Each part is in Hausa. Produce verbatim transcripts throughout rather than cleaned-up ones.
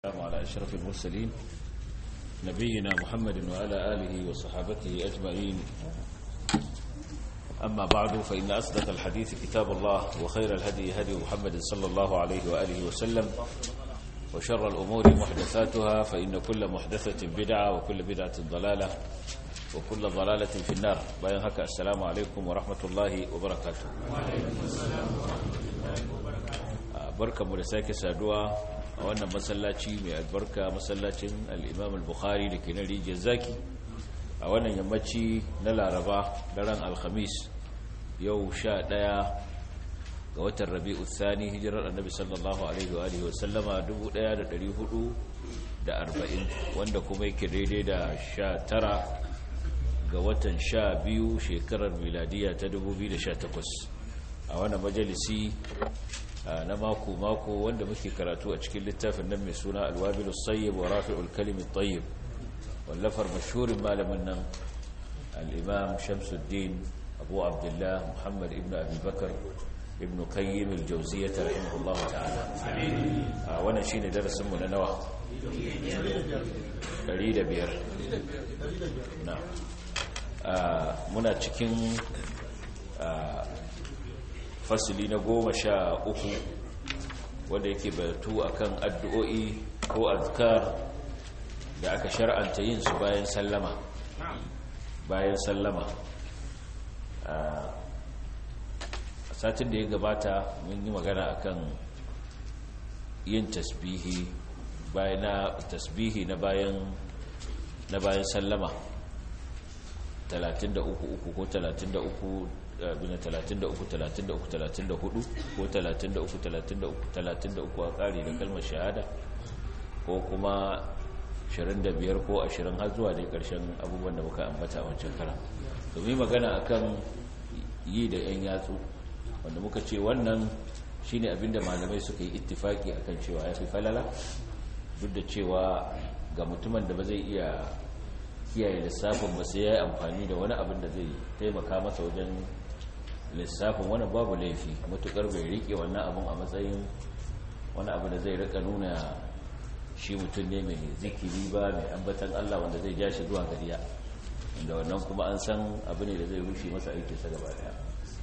السلام على أشرف المرسلين نبينا محمد وعلى آله وصحابته أجمعين. أما بعد فإن أصدق الحديث كتاب الله وخير الهدي هدي محمد صلى الله عليه وآله وسلم وشر الأمور محدثاتها فإن كل محدثة بدعة وكل بدعة ضلالة وكل ضلالة في النار. بيان هكا السلام عليكم ورحمة الله وبركاته. بركة مرساك سادوا a wannan masallaci mai albarka, masallacin al-Imam al-Bukhari da ke na Rijiyar Zaki, a wannan yammaci na Laraba daren Alhamis, yau sha ɗaya ga watan Rabi'u Thani, hijirar Annabi sallallahu alaihi wa alihi wa sallama dubu ɗaya da ɗari hudu da arba'in, wanda kuma yake daidai da sha tara ga watan sha biyu shekarar miladiya ta dubu biyu da sha takwas. A wannan majalisi na mako-mako wanda muke karatu a cikin littafin nan mai suna alwabilus sayyib wa rafi'ul kalimit tayyib, wallafar mashhurin malamin nan al-imam Shamsuddin Abu Abdullah Muhammad ibn Abi Bakar ibn Qayyim al-Jawziyyah rahimahullahu ta'ala. a wannan shine darasin mu na nawa ɗari da biyar. na muna cikin fasili na goma sha uku wanda yake batu akan addu'o'i ko azkar da aka shar'anta yin su bayan sallama bayan sallama a satin da ya gabata mun yi magana akan yin tasbihi bayan na tasbihi na bayan na bayan sallama talatin da uku uku ko talatin da uku bin talatin da uku talatin da uku talatin da hudu ko talatin da uku talatin da uku talatin da uku a ƙari da kalmar shahada, ko kuma ashirin da biyar ko ashirin har zuwa dai ƙarshen abubuwan da muka ambata a wancan karan. domin magana akan yi da yan yatsu, wanda muka ce wannan shine abinda malamai suka yi ittifaki akan cewa ya fi falala, duk da cewa ga mutumin da ba zai iya kiyaye lissafin ba sai ya yi amfani da wani abin da zai taimaka masa wajen lissafin, wani babu laifi matukar bai rike wannan abin a matsayin wani abu da zai rika nuna shi mutum ne mai zikiri ba, mai ambatan Allah wanda zai ja shi zuwa gariya, inda wannan kuma an san abu ne da zai rushe masa aikinsa gaba daya.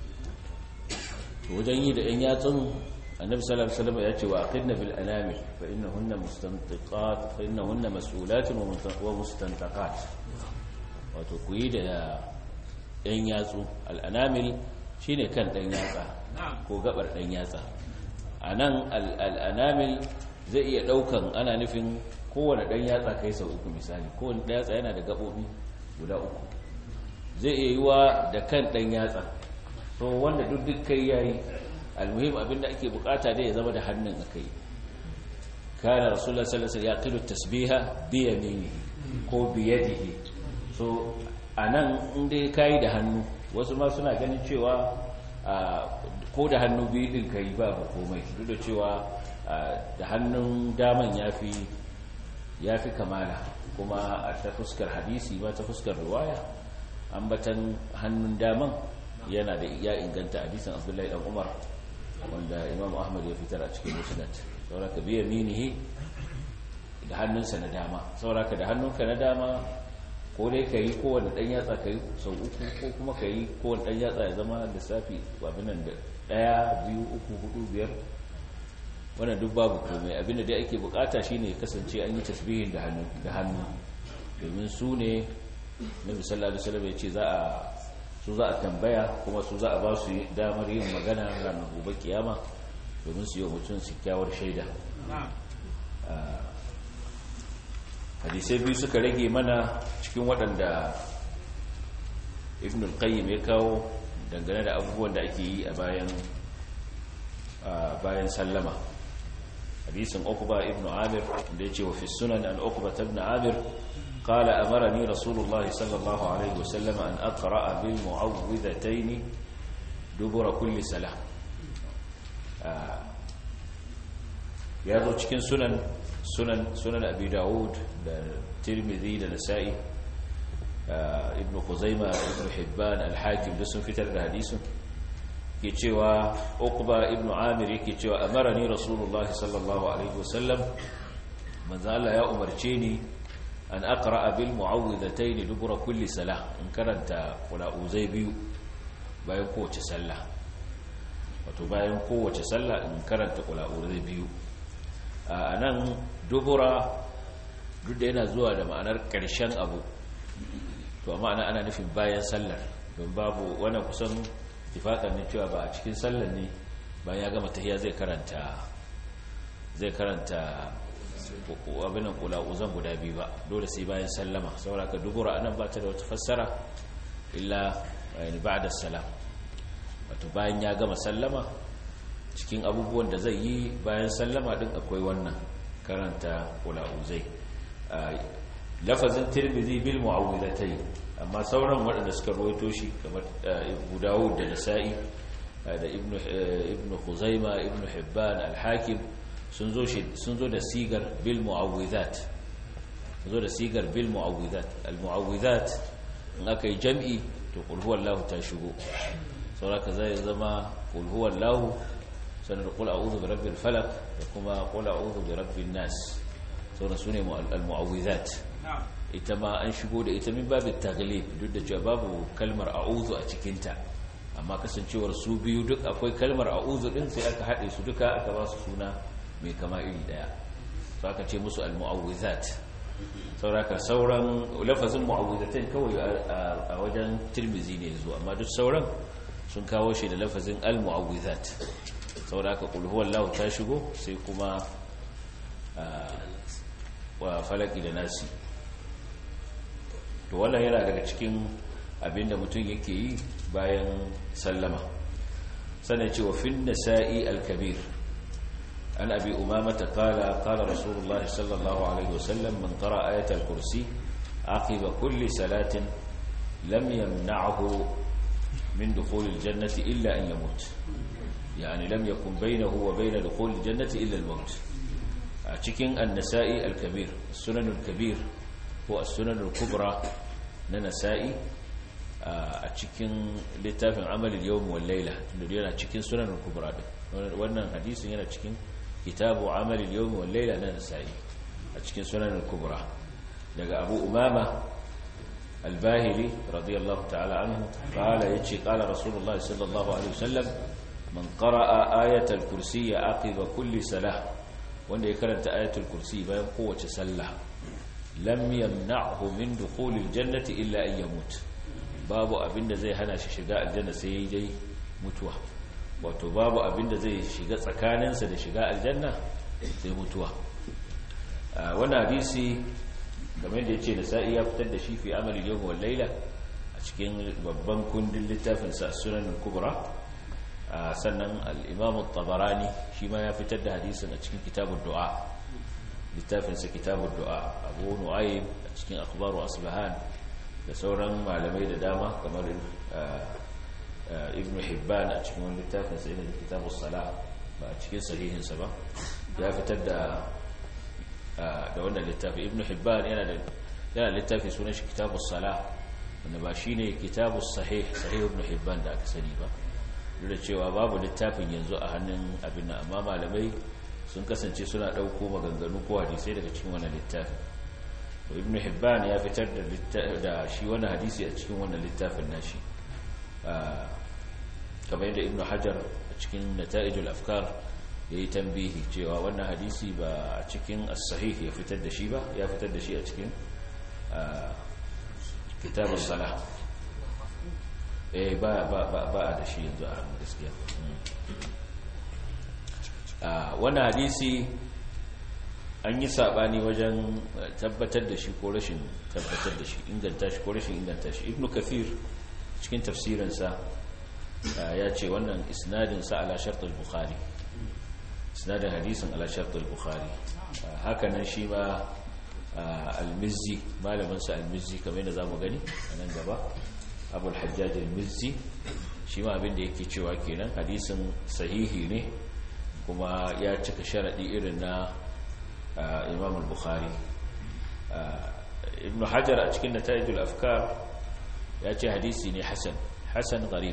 wajen yi da yan yatsun, annabi sallallahu alaihi wasallam ya ce wa aqidna bil anami fa innahunna mustantiqat fa innahunna mas'ulatun wa mustantaqat. wato ku yi da yan yatsu, al anamil shine kan dan yatsa ko gabar dan yatsa. anan al anamil zai iya daukan, ana nufin kowanne dan yatsa kai sau uku misali, kowanne dan yatsa yana da gabobi guda uku, zai iya yiwa da kan dan yatsa, so wanda duk duk kai yayi. almuhim abinda ake bukata dai ya zama da hannun akai. kana rasulullah sallallahu alaihi wasallam yaqilu tasbiha bi yaminihi ko bi yadihi. so anan inda kai da hannu, wasu ma suna ganin cewa ko da hannu biyu din kai babu komai, duk da cewa da hannun daman yafi yafi kamala, kuma a ta fuskar hadisi ba ta fuskar riwaya ambatan hannun daman yana da ya inganta hadisin Abdullahi dan Umar wanda Imam Ahmad ya fitar a cikin Musnad. sauraka bi yaminihi, da hannunsa na dama. sauraka da hannunka na dama ko dai kai kowanne dan yatsa kai sau uku, ko kuma kai kowanne dan yatsa ya zama lissafi abinan da daya biyu uku hudu biyar, wannan duk babu komai. abinda dai ake bukata shine kasance an yi tasbihin da hannu da hannu domin su ne Nabi sallallahu alaihi wasallam ya ce za a su za a tambaya, kuma su za a ba su damar yin magana ranar gobe kiyama domin su yi wa mutum kyakkyawar shaida. hadisai biyu suka rage mana cikin waɗanda Ibn al-Qayyim ya kawo dangane da abubuwan da ake yi a bayan bayan sallama. hadisin Uqba ibn Amir da ya ce wa fi sunan an Uqba ibn Amir قال أمرني رسول الله صلى الله عليه وسلم أن أقرأ بالمعوذتين دبر كل سلام. ya zo cikin sunan sunan sunan Abi Dawud da Tirmidhi da Nasa'i, Ibn Khuzaimah, Ibn Hibban, Al-Hakim da sun fitar da hadisin. ke cewa Uqba ibn Amir yake cewa amarani Rasulullahi sallallahu alaihi wasallam manzo Allah ya umarce ni an aqra bil mu'awwidhatayn dubura kulli salah in karanta qula'uzai biyu bayan kowace sallah wato bayan kowace sallah in karanta qula'uzai biyu anan dubura duk da yana zuwa da ma'anar ƙarshen abu to amma ana ana nufin bayan sallar don babu wannan kusan tifaqan ne cewa ba a cikin sallar ne bayan ya gama tahiyya zai karanta zai karanta abinan kula'uzan guda biyu ba dole sai bayan sallama saboda ka dubura anan ba ta da wata fassara illa yani ba'da salam wato bayan ya gama sallama cikin abubuwan da zai yi bayan sallama din akwai wannan karanta kula'uzai lafazin tirmidhi bil mu'awwidatayn amma sauran waɗanda suka rawaito shi kamar Abu Dawud da Nasa'i da Ibn Ibn Khuzaimah Ibn Hibban al-Hakim sun zo shi sun zo da sigar bil mu'awwidhat sun zo da sigar bil mu'awwidhat al mu'awwidhat in aka yi jam'i to qul huwallahu ta shigo sauraka zai zama qul huwallahu sanar qul a'udhu birabbil falaq da kuma qul a'udhu birabbin nas saboda sune al mu'awwidhat ita ma an shigo da ita min babin taglib duk da cewa babu kalmar a'udhu a cikinta amma kasancewar su biyu duk akwai kalmar a'udhu din sai aka haɗe su duka aka ba su suna mai kama iri daya so aka ce musu al-mu'awwizat sauraka sauran lafazin mu'awwizatain kawai a wajen Tirmidhi ne zuwa amma duk sauran sun kawo shi da lafazin al-mu'awwizat sauraka qul huwallahu ta shigo sai kuma wa falaki da nasi to wannan yana daga cikin abinda mutum yake yi bayan sallama sannan cewa fin nasa'i al-kabir an abi umamata qala qala rasulullah sallallahu alaihi wasallam man qara ayat al-kursi aqiba kulli salatin lam yamna'hu min dukhul al-jannati illa an yamut yani lam yakun bainahu wa bain dukhul al-jannati illa al-maut a cikin an-nasa'i al-kabir sunan al-kabir ko as-sunan al-kubra na nasa'i a cikin littafin amal al-yawm wal layla tunda yana cikin sunan al-kubra wannan hadisin yana cikin kitabu amal al-yawm wal layla na nasa'i a cikin sunan al-kubra daga abu umama al-bahili radiyallahu ta'ala anhu qala yace qala rasulullah sallallahu alaihi wasallam man qara'a ayat al-kursi aqiba kulli salah wanda ya karanta ayatul kursi bayan kowace sallah lam yamna'hu min dukhulil jannati illa an yamut babu abinda zai hana shi shiga aljanna sai dai mutuwa wato babu abinda zai shiga tsakaninsa da shiga aljanna sai mutuwa wannan hadisi kamar da yace Nasa'i ya fitar da shi fi amali yawm wal layla a cikin babban kundin littafin sa Sunan al-Kubra sannan al-Imam at-Tabarani shi ma ya fitar da hadisin a cikin kitabud du'a littafinsa kitabun du'a abu nu'aym a cikin akhbaru asbahan da sauran malamai da dama kamar ibn hibban a cikin wani littafinsa yana da kitabus salah ba a cikin sahihinsa ba ya fitar da da wannan littafi ibn hibban yana da yana littafi sunan shi kitabus salah wanda ba shine kitabus sahih sahih ibn hibban da aka sani ba duk da cewa babu littafin yanzu a hannun abin nan amma malamai sun kasance suna ɗauko maganganu ko hadisai daga cikin wannan littafin ibn hibban ya fitar da da shi wannan hadisi a cikin wannan littafin nashi kamar yadda ibn hajar a cikin nata'ijul afkar yayi tambihi cewa wannan hadisi ba a cikin as-sahih ya fitar da shi ba ya fitar da shi a cikin kitabus salah eh ba ba ba da shi yanzu a gaskiya wannan hadisi an yi sabani wajen tabbatar da shi ko rashin tabbatar da shi inganta shi ko rashin inganta shi ibnu kathir cikin tafsirinsa ya ce wannan isnadinsa ala shart al-bukhari isnadin hadisin ala shart al-bukhari hakanan shi ma al-mizzi malamin sa al-mizzi kamar yadda zamu gani a nan gaba abul hajjaj al-mizzi shi ma abin da yake cewa kenan hadisin sahihi ne kuma ya cika sharadi irin na imam al-bukhari ibn hajar a cikin nata'ijul afkar ya ce hadisi ne hasan hasan gharib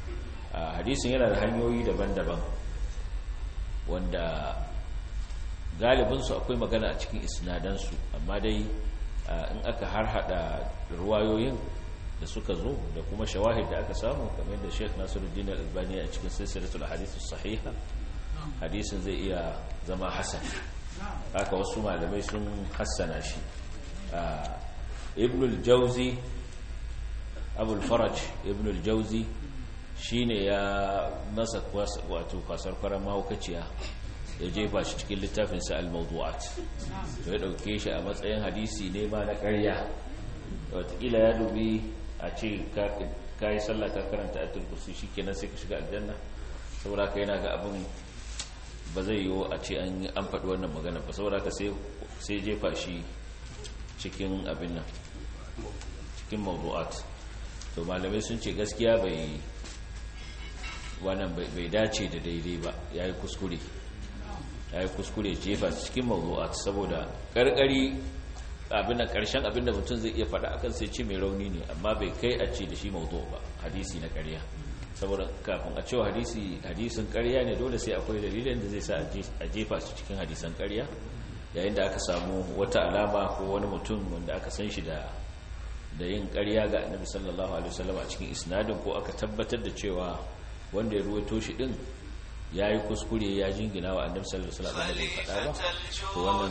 hadisin yana da hanyoyi daban-daban wanda galibinsu akwai magana a cikin isnadansu amma dai in aka har hada ruwayoyin da suka zo da kuma shawahid da aka samu kamar da Sheikh Nasiruddin Al-Albani a cikin silsilatul hadith as-sahiha hadisin zai iya zama hasan haka wasu malamai sun hassana shi. Ibn al-Jawzi Abu al-Faraj Ibn al-Jawzi shine ya masa wato kwasar kwaran mahaukaciya ya jefa shi cikin littafinsa al-mawdu'at to ya dauke shi a matsayin hadisi ne ma na ƙarya wataƙila ya dubi a ce ka yi sallah ka karanta ayatul kursi shikenan sai ka shiga aljanna saboda ka yana ga abin ba zai yiwu a ce an an faɗi wannan magana ba saboda ka sai sai jefa shi cikin abin nan cikin mawdu'at to malamai sun ce gaskiya bai wannan bai dace da daidai ba yayi kuskure yayi kuskure jefa cikin mawdu'at saboda karkari abin da karshen abin da mutum zai iya faɗa akan sai ce mai rauni ne amma bai kai a ce da shi mawdu ba hadisi na ƙarya saboda kafin a cewa hadisi hadisin ƙarya ne dole sai akwai dalilin da zai sa a jefa su cikin hadisan ƙarya yayin da aka samu wata alama ko wani mutum wanda aka san shi da da yin ƙarya ga Annabi sallallahu alaihi wasallam a cikin isnadin ko aka tabbatar da cewa wanda ya ruwaito shi din yayi kuskure ya jingina wa Annabi sallallahu alaihi wasallam da bai faɗa ba to wannan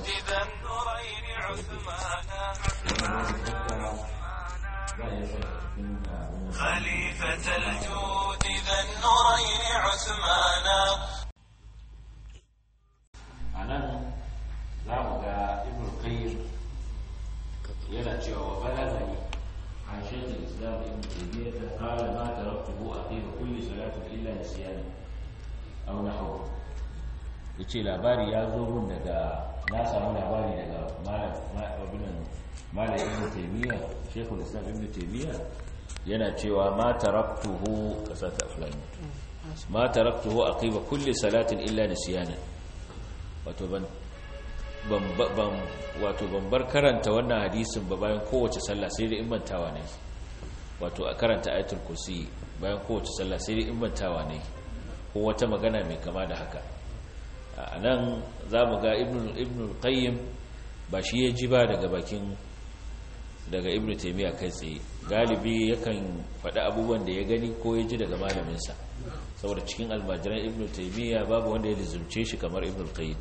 خليفة الجود ذا النورين عثمانا anan za mu ga Ibn Qayyim yana cewa balagani an shaykh al-Islam Ibn Taymiyyah qala ma taraktuhu aqima kulli salatin illa nisyan aw nahwu yace labari ya zo mun daga na samu labari daga malam malam malam Ibn Taymiyyah shaykh al-Islam Ibn Taymiyyah yana cewa ma taraktuhu kasata fulani ma taraktuhu aqima kulli salatin illa nisyan wato ban ban wato ban bar karanta wannan hadisin ba bayan kowace sallah sai da immantawa ne wato a karanta ayatul kursi bayan kowace sallah sai da immantawa ne ko wata magana mai kama da haka anan zamu ga ibnu ibnu qayyim ba shi ya ji ba daga bakin daga ibnu taymiya kai tsaye galibi yakan faɗi abubuwan da ya gani ko ya ji daga malamin sa saboda cikin almajiran ibnu taymiya babu wanda ya lizumce shi kamar ibnu qayyim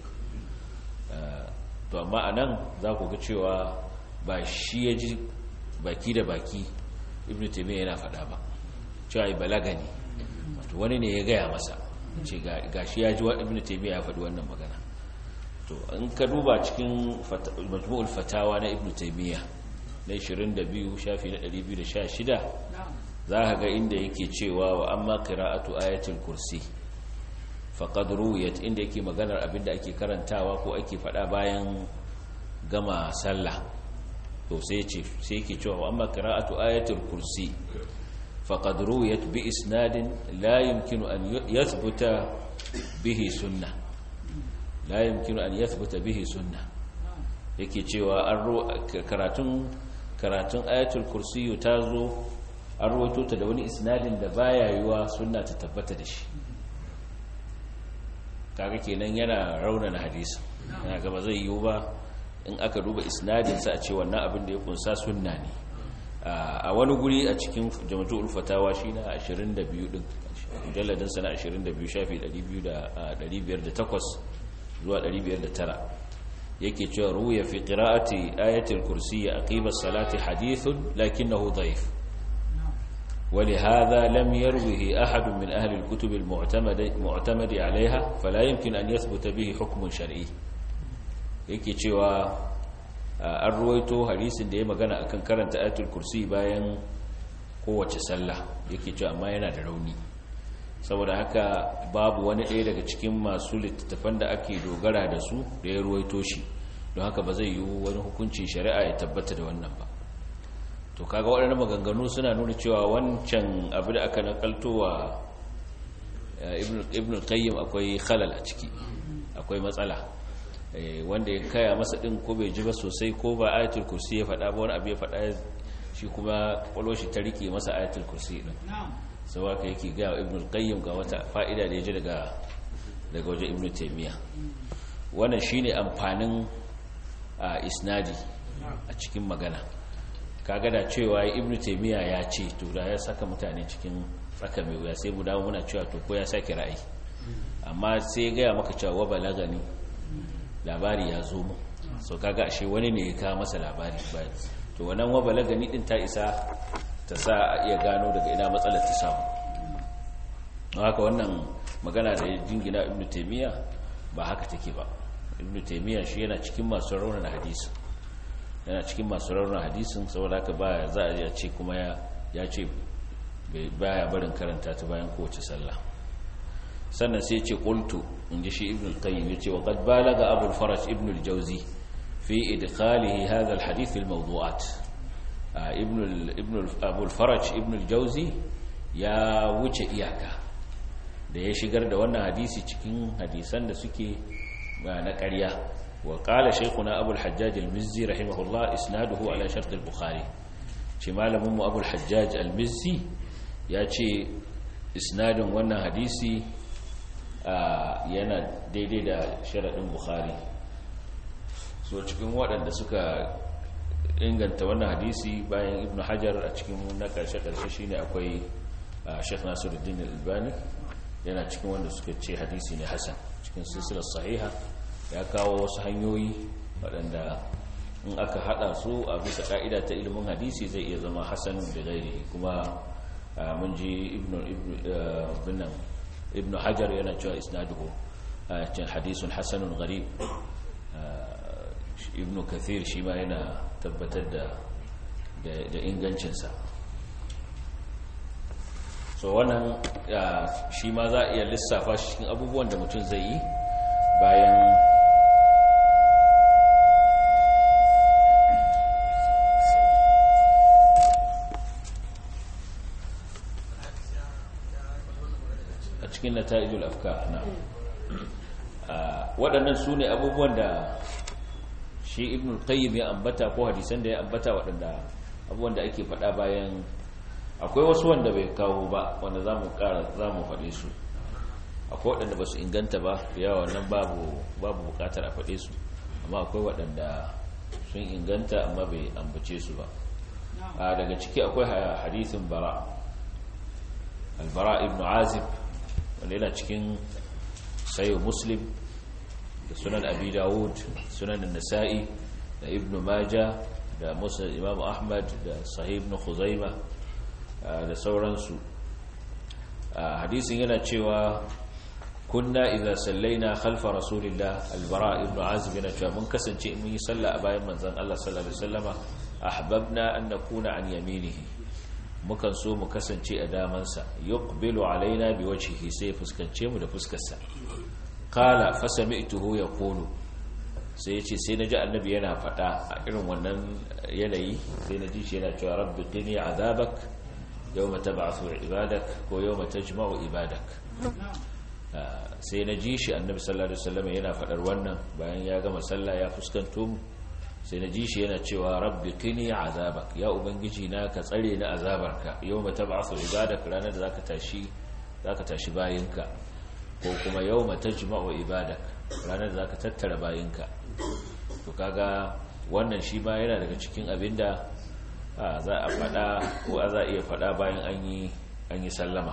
to amma anan za ku ga cewa ba shi ya ji baki da baki ibnu taymiya yana faɗa ba cewa ai balagani wato wani ne ya gaya masa ce gashi ya ji wa ibnu taymiya ya faɗi wannan magana to in ka duba cikin majmu'ul fatawa na ibnu taymiya na ishirin da biyu shafi na ɗari biyu da sha shida za ka ga inda yake cewa wa amma qira'atu ayatul kursi faqad ruwiyat inda yake maganar abinda ake karantawa ko ake fada bayan gama sallah to sai ce sai yake cewa amma qira'atu ayatul kursi faqad ruwiyat bi isnadin la yumkinu an yathbuta bihi sunnah la yumkinu an yathbuta bihi sunnah yake cewa an karatun karatun ayatul kursi ta zo an ruwaito ta da wani isnadin da baya yiwa sunna ta tabbata da shi kaga kenan yana raunana hadisi yana gaba zai yiwu ba in aka duba isnadinsa a ce wannan abin da ya kunsa sunna ne a wani guri a cikin jama'ul fatawa shi na ashirin da biyu din mujalladin sana ashirin da biyu shafi ɗari biyar da takwas zuwa ɗari biyar da tara yake cewa ruya fi qira'ati ayatul kursi aqima as-salati hadithun lakinnahu dha'if ولهذا لم يروه أحد من أهل الكتب المعتمد معتمد عليها فلا يمكن أن يثبت به حكم شرعي yake cewa an ruwaito hadisin da ya magana akan karanta ayatul kursi bayan kowace sallah yake cewa amma yana da rauni saboda haka babu wani ɗaya daga cikin masu littattafan da ake dogara da su da ya ruwaito shi don haka ba zai yi wani hukuncin shari'a ya tabbata da wannan ba to kaga waɗannan maganganu suna nuna cewa wancan abu da aka nakaltowa ibn qayyim akwai khalal a ciki akwai matsala wanda ya kaya masa din ko bai ji ba sosai ko ba ayatul kursi ya faɗa ba wani abu ya faɗa shi kuma kwallo shi ta rike masa ayatul kursi din sau haka yake ga ibn qayyim ga wata fa'ida da ya ji daga daga wajen ibn taymiya wannan shine amfanin isnadi a cikin magana. Kaga da cewa ibnu taymiya ya ce to da ya saka mutane cikin tsaka mai wuya, sai mu dawo muna cewa to ko ya saki ra'ayi, amma sai ga maka cewa wa balagani labari ya zo mu, so kaga ashe wani ne ya kawo masa labari bayan to wannan wa balagani din ta isa ta sa a iya gano daga ina matsalar ta samu. Haka wannan magana da jingina ibnu taymiya ba haka take ba. Ibnu taymiya shi yana cikin masu raunana hadisi, yana cikin masu raunin hadisin, saboda haka baya za a ce kuma ya ce baya barin karanta ta bayan kowace sallah. Sannan sai ce qultu, inji shi ibn al-qayyim yace wa qad balaga abu al-faraj ibn al-jawzi fi idkhalihi hadha al-hadith al-mawdu'at. ibn ibn abu al-faraj ibn al-jawzi ya wuce iyaka da ya shigar da wannan hadisi cikin hadisan da suke na ƙarya. وقال شيخنا أبو الحجاج المزي رحمه الله إسناده على شرط البخاري. شمال مم أبو الحجاج المزي ياتي إسناد وانا حديثي آه ينا ديدي دا شرط البخاري. so cikin waɗanda suka inganta wannan hadisi bayan Ibn Hajar a cikin na ƙarshe-ƙarshe shine akwai Sheikh Nasiruddin Al-Albani, yana cikin wanda suka ce hadisi ne hasan cikin silsilar sahiha. Ya kawo wasu hanyoyi waɗanda in aka haɗa su a bisa ƙa'ida ta ilimin hadisi zai iya zama hasanun da gairi. Kuma mun ji ibn hajar yana cewa isnaduhu cin hadisun hasanun gharib. Ibn kathir shi ma yana tabbatar da ingancinsa. So wannan shi ma za a iya lissafa cikin abubuwan da mutum zai yi bayan cikin nata'ijul afkar. na waɗannan su ne abubuwan da shi ibn al-qayyim ya ambata ko hadisan da ya ambata, waɗanda abubuwan da ake faɗa bayan. Akwai wasu wanda bai kawo ba wanda za mu ƙara za mu faɗe su, akwai waɗanda ba su inganta ba yawa nan babu babu buƙatar a faɗe su, amma akwai waɗanda sun inganta amma bai ambace su ba. Daga ciki akwai hadisin bara al-bara ibn azib wanda yana cikin sayo muslim da sunan abi dawud, sunan nasa'i da ibn maja da musa imam ahmad da sahih ibn khuzaima da sauransu. Hadisin yana cewa kunna idza sallaina khalfa rasulillah, al-bara ibn azib yana cewa mun kasance mun yi sallah a bayan manzon Allah sallallahu alaihi wasallama, ahbabna an nakuna an yaminihi, mukan so mu kasance a damansa, yuqbilu alaina biwajhihi, sai fuskance mu da fuskarsa. Qala fa sami'tuhu yaqulu, sai yace sai naji annabi yana fada a irin wannan yanayi, sai naji shi yana cewa rabbi qini azabak yawma tab'athu ibadak ko yawma tajma'u ibadak. Sai naji shi annabi sallallahu alaihi wasallam yana fadar wannan bayan ya gama sallah ya fuskanto mu, sai na ji shi yana cewa rabbi qini azabak, ya ubangiji na ka tsare ni azabarka, yawma tab'athu ibadak, ranar da zaka tashi zaka tashi bayinka, ko kuma yawma tajma'u ibadak, ranar da zaka tattara bayinka. To kaga wannan shi ba yana daga cikin abinda za a fada ko za a iya fada bayan an yi an yi sallama.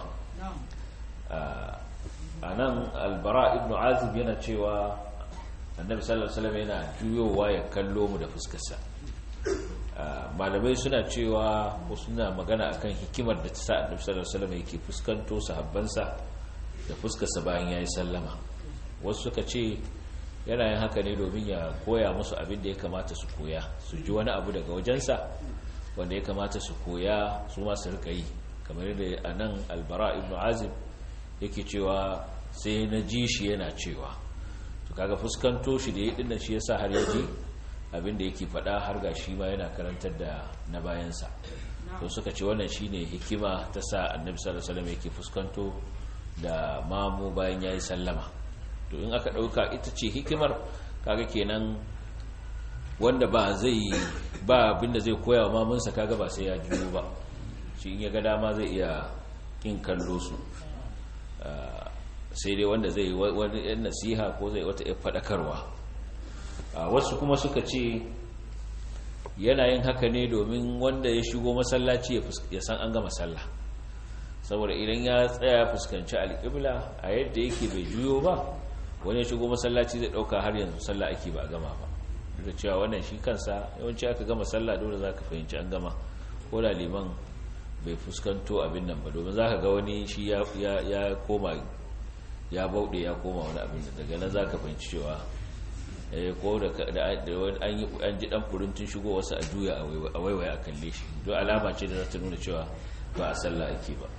Anan al-bara ibn azib yana cewa annabi sallallahu alaihi wasallam yana juyowa ya kallo mu da fuskarsa. Malamai suna cewa ko suna magana akan hikimar da ta sa annabi sallallahu alaihi wasallam yake fuskanto sahabbansa da fuskarsa bayan yayi sallama. Wasu suka ce yana yin haka ne domin ya koya musu abin da ya kamata su koya, su ji wani abu daga wajensa wanda ya kamata su koya su ma su rika yi, kamar yadda anan al-bara ibn azib yake cewa sai na ji shi yana cewa, to kaga fuskanto shi da ya dinnan shi yasa har yaji abinda yake fada har ga shi ma yana karantar da na bayansa. To suka ce wannan shine hikima ta sa annabi sallallahu alaihi wasallam yake fuskanto da mamu bayan yayi sallama. To in aka dauka ita ce hikimar, kaga kenan wanda ba zai ba abinda zai koya wa mamunsa, kaga ba sai ya juyo ba, shi in ya ga dama zai iya kin kallo su. sai dai wanda zai wani yan nasiha ko zai wata fadakarwa. Wasu kuma suka ce yana yin haka ne domin wanda ya shigo masallaci ya san an gama sallah, saboda idan ya tsaya fuskanci alƙibla a yadda yake bai juyo ba, wani ya shigo masallaci zai ɗauka har yanzu sallah ake ba a gama ba. duk da cewa wannan shi kansa yawanci aka gama sallah dole za ka fahimci an gama, ko da liman bai fuskanto abin nan ba, domin za ka ga wani shi ya koma ya bauɗe ya koma wani abin da daga nan za ka fahimci cewa ko da an ji ɗan furuntun shigo wasu a juya a waiwaya a kalle shi, don alama ce da za ta nuna cewa ba a sallah ake ba.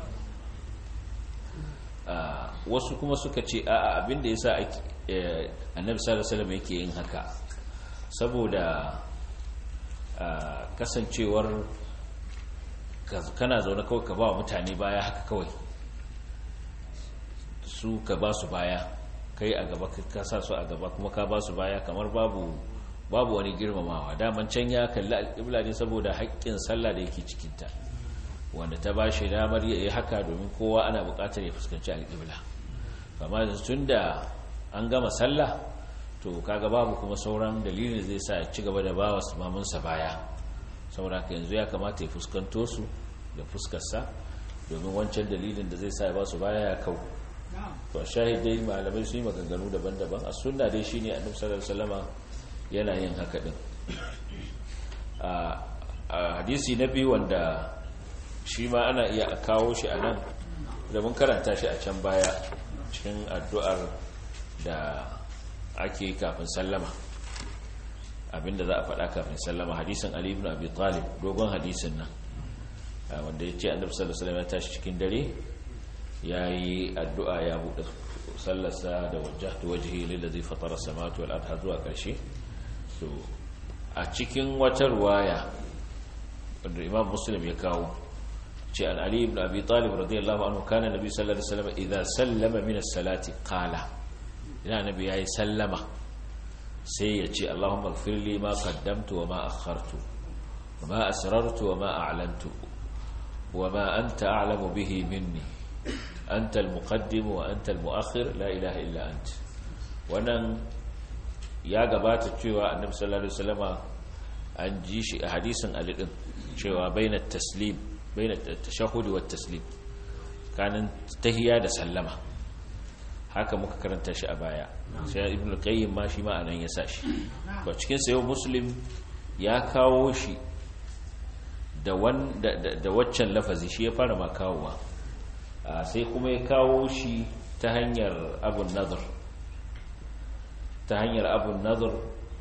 Wasu kuma suka ce a abin da ya sa annabi sallallahu alaihi wasallam yake yin haka saboda kasancewar kana zaune kawai ka ba wa mutane baya haka kawai, su ka ba su baya, kai a gaba ka sa su a gaba kuma ka ba su baya, kamar babu babu wani girmamawa. Daman can ya kalli alƙibla ne saboda haƙƙin sallah da yake cikinta, wanda ta ba shi damar ya yi haka domin kowa ana buƙatar ya fuskanci alƙibla. amma tun da an gama sallah to kaga babu kuma sauran dalilin zai sa ya ci gaba da bawa mamunsa baya, saboda ka yanzu ya kamata ya fuskanto su da fuskarsa, domin wancan dalilin da zai sa ya ba su baya ya kau. to shahidai malamai su yi maganganu daban-daban. a sunna dai shine annabi sallallahu alaihi wasallama yana yin haka din. a hadisi na biyu wanda shi ma ana iya kawo shi a nan da mun karanta shi a can baya cikin addu'ar da ake kafin sallama, abinda za a faɗa kafin sallama. hadisin Ali ibn Abi Talib, dogon hadisin nan wanda ya ce annabi sallallahu alaihi wasallam ya tashi cikin dare yayi addu'a ya buɗe sallarsa da wajjahtu wajhi lillazi fatara samawati wal ardi zuwa ƙarshe. to a cikin wata riwaya wanda Imam Muslim ya kawo ce an Ali ibn Abi Talib radiyallahu anhu kana nabi sallallahu alaihi wasallam idza sallama min as-salati qala, ina nabi yayi sallama sai ya ce Allahumma ighfir li ma qaddamtu wa ma akhartu wa ma asrartu wa ma a'lantu wa ma anta a'lamu bihi minni anta al-muqaddim wa anta al-mu'akhir la ilaha illa ant. wannan ya gabata cewa annabi sallallahu alaihi wasallama an ji shi a hadisin Ali din cewa bainat taslim bainat tashahhud wat taslim, kanin tahiyya da sallama, haka muka karanta shi a baya. sai ibn al-qayyim ma shi ma anan ya sa shi. to cikin sayo muslim ya kawo shi da wanda da waccan lafazi, shi ya fara ma kawowa, sai kuma ya kawo shi ta hanyar Abu Nadhr ta hanyar Abu Nadhr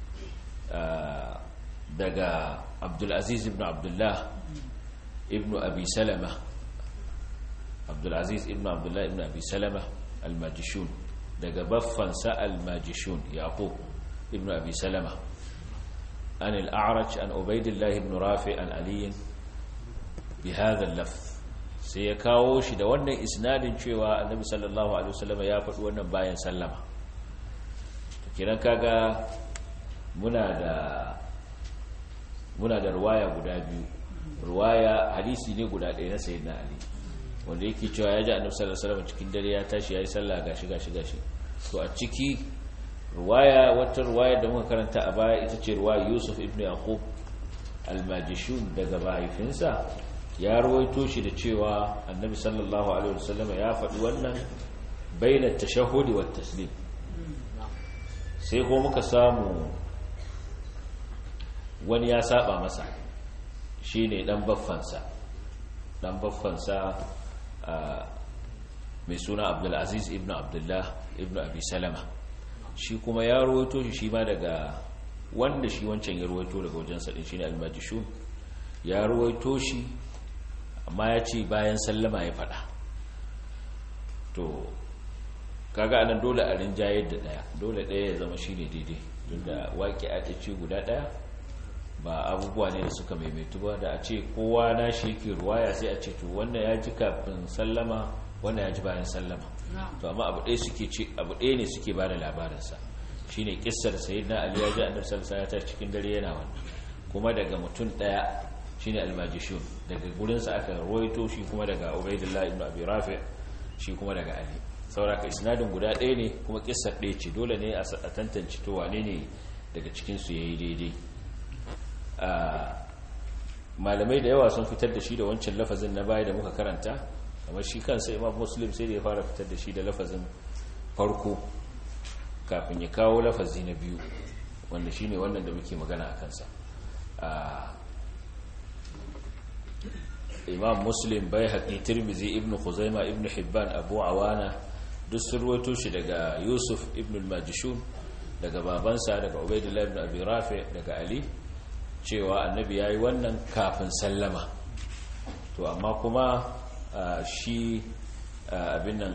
daga Abdul Aziz ibn Abdullah ibn Abi Salama, Abdul Aziz ibn Abdullah ibn Abi Salama al-Majishun, daga baffansa al-Majishun Yaqub ibn Abi Salama, an al-A'raj an Ubaydillah ibn Rafi an Ali bi hadha al-lafz. sai ya kawo shi da wannan isnadin cewa annabi sallallahu alaihi wasallam ya faɗi wannan bayan sallama. kiran kaga muna da muna da riwaya guda biyu, riwaya hadisi ne guda ɗaya na sayyidina Ali wanda yake cewa ya ji annabi sallallahu alaihi wasallam cikin dare ya tashi yayi sallah gashi gashi gashi. to a ciki riwaya wata riwaya da muka karanta a baya ita ce riwaya Yusuf ibn Yaqub al-Majishun daga mahaifinsa, ya ruwaito shi da cewa annabi sallallahu alaihi wasallam ya faɗi wannan baina at-tashahhud wa at-taslim. sai ko muka samu wani ya saba masa, shine dan baffansa dan baffansa mai suna Abdul Aziz ibn Abdullah ibn Abi Salama, shi kuma ya ruwaito shi shi ma daga wanda shi wancan ya ruwaito daga wajensa din shine al-Majishun, ya ruwaito shi amma ya ce bayan sallama ya fada. to kaga anan dole a rinjayar da daya, dole daya ya zama shine daidai, tunda waqi'a ta ce guda daya ba abubuwa ne da suka maimaitu ba, da a ce kowa na shi yake ruwaya sai a ce to wannan ya ji kafin sallama wannan ya ji bayan sallama. to amma abu ɗaya suke ce abu ɗaya ne suke bada labarinsa, shine kissar sayyidina Ali ya ji annabi sallallahu alaihi wasallam cikin dare yana wannan, kuma daga mutum ɗaya shine al-Majishun, daga gurin sa aka rawaito shi kuma daga Ubaydullah ibn Abi Rafi, shi kuma daga Ali. sauraka isnadin guda ɗaya ne kuma kissar ɗaya ce, dole ne a tantance to wane ne daga cikinsu ya yi daidai. Malamai da yawa sun fitar da shi da wancan lafazin na baya da muka karanta, kamar shi kansa Imam Muslim sai da ya fara fitar da shi da lafazin farko kafin ya kawo lafazi na biyu, wanda shine wannan da muke magana a kansa. Imam Muslim, Baihaqi, Tirmidhi, Ibn Khuzaimah, Ibn Hibban, Abu Awana duk sun rawaito shi daga Yusuf ibn al-Majishun, daga babansa, daga Ubaydullah ibn Abi Rafi, daga Ali, cewa annabi yayi wannan kafin sallama. To amma kuma shi abin nan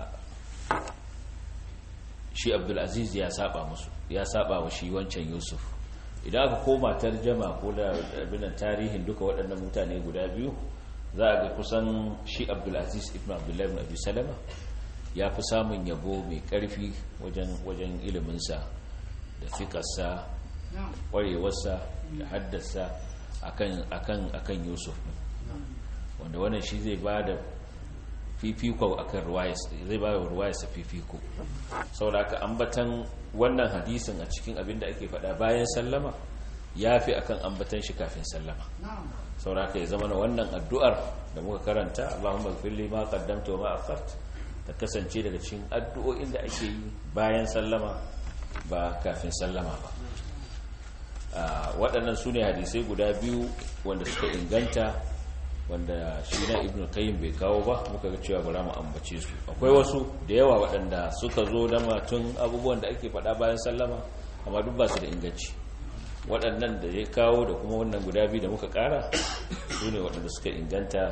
shi Abdul Aziz ya saba musu, ya saba wa shi wancan Yusuf. Idan aka koma tarjama ko da abin nan tarihin duka waɗannan mutane guda biyu, za a ga kusan shi Abdul Aziz ibn Abdullah ibn Abi Salama ya fi samun yabo mai ƙarfi wajen wajen iliminsa da fiƙarsa, ƙwarewarsa da haddasa akan akan akan Yusuf, wanda wannan shi zai ba da fifiko akan ruwayas, zai ba wa ruwayarsa fifiko. Saboda haka ambatan wannan hadisin a cikin abin da ake faɗa bayan sallama ya fi akan ambatan shi kafin sallama. Saboda haka ya zama na wannan addu'ar da muka karanta, Allahumma ighfirli ma qaddamtu wa ma akhartu, ta kasance daga cikin addu'o'in da ake yi bayan sallama ba kafin sallama ba. Waɗannan su ne hadisai guda biyu wanda suka inganta, wanda shi na Ibn Qayyim bai kawo ba, muka ga cewa bara mu ambace su. Akwai wasu da yawa waɗanda suka zo da matun abubuwan da ake faɗa bayan sallama, amma duk ba su da inganci. Waɗannan da ya kawo da kuma wannan guda biyu da muka ƙara su ne waɗanda suka inganta.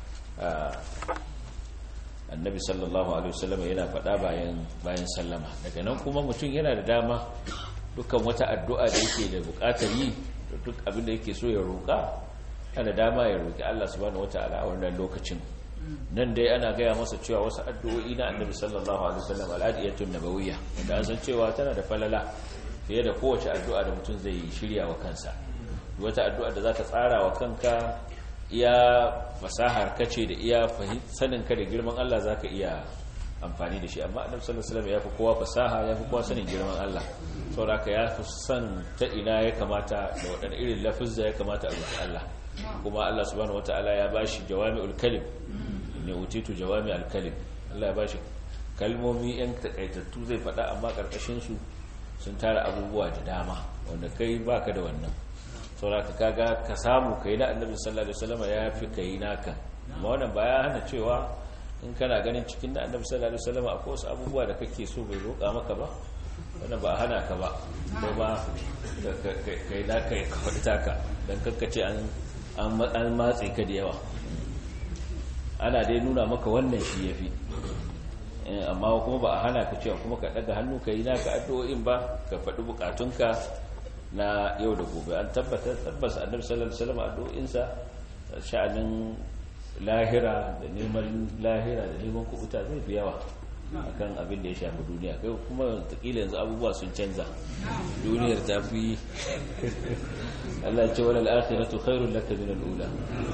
Annabi sallallahu alaihi wasallam yana faɗa bayan bayan sallama. Daga nan kuma mutum yana da dama dukkan wata addu'a da yake da buƙatar yi, da duk abin da yake so ya roƙa, ana dama ya roƙi Allah subhanahu wataala a wannan lokacin. Nan dai ana gaya masa cewa wasu addu'o'i na Annabi sallallahu alaihi wasallam al-adiyatun nabawiyya, wanda an san cewa tana da falala fiye da kowace addu'a da mutum zai shirya wa kansa. Wata addu'a da zaka tsara wa kanka, iya fasahar kace da iya sanin ka da girman Allah zaka iya amfani da shi, amma Annabi sallallahu alaihi wasallam ya fi kowa fasaha, ya fi kowa sanin girman Allah, saboda ka ya fi san ta ina ya kamata da waɗanne irin lafuzza ya kamata a roƙi Allah. Kuma Allah subhanahu wataala ya bashi jawami'ul kalim, ne utitu jawami'ul kalim. Allah ya bashi kalmomi yan takaitattu zai faɗa, amma karkashin su sun tara abubuwa da dama wanda kai baka da wannan. Saboda kaga ka samu kai na Annabi sallallahu alaihi wasallam ya fi kai naka. Amma wannan baya hana cewa in kana ganin cikin da Annabi sallallahu alaihi wasallam akwai wasu abubuwa da kake so bai roƙa maka ba, wannan ba hana ka ba, kuma kai da kai ka faɗi taka dan kakkace an an matse ka da yawa. Ana dai nuna maka wannan shi yafi, amma kuma ba a hana ka cewa kuma ka daga hannu ka yi naka addu'o'in ba, ka faɗi bukatunka na yau da gobe. An tabbata tabbas Annabi sallallahu alaihi wasallam addu'o'insa sha'anin lahira da neman lahira da neman kubuta zai fi yawa akan abin da ya shafi duniya. Kai kuma takila yanzu abubuwa sun canza, duniyar ta fi Allah ce wal akhiratu khairul laka min al-ula.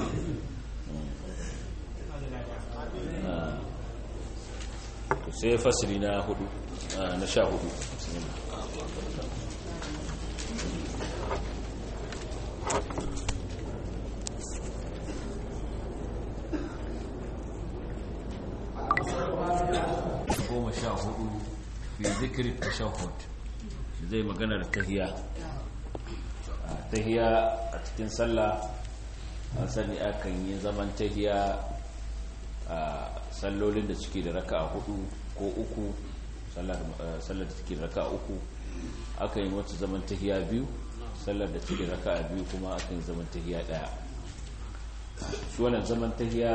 Sai fasiri na hudu na sha hudu. goma sha hudu fi zikirin tashahhud, zai magana da tahiyya. Tahiyya a cikin sallah an sani akan yi zaman tahiyya a sallolin da suke da raka'a hudu ko uku, sallar da suke da raka'a uku akan yi wata zaman tahiyya biyu, sallar da suke da raka'a biyu kuma akan yi zaman tahiyya daya. Shi wannan zaman tahiyya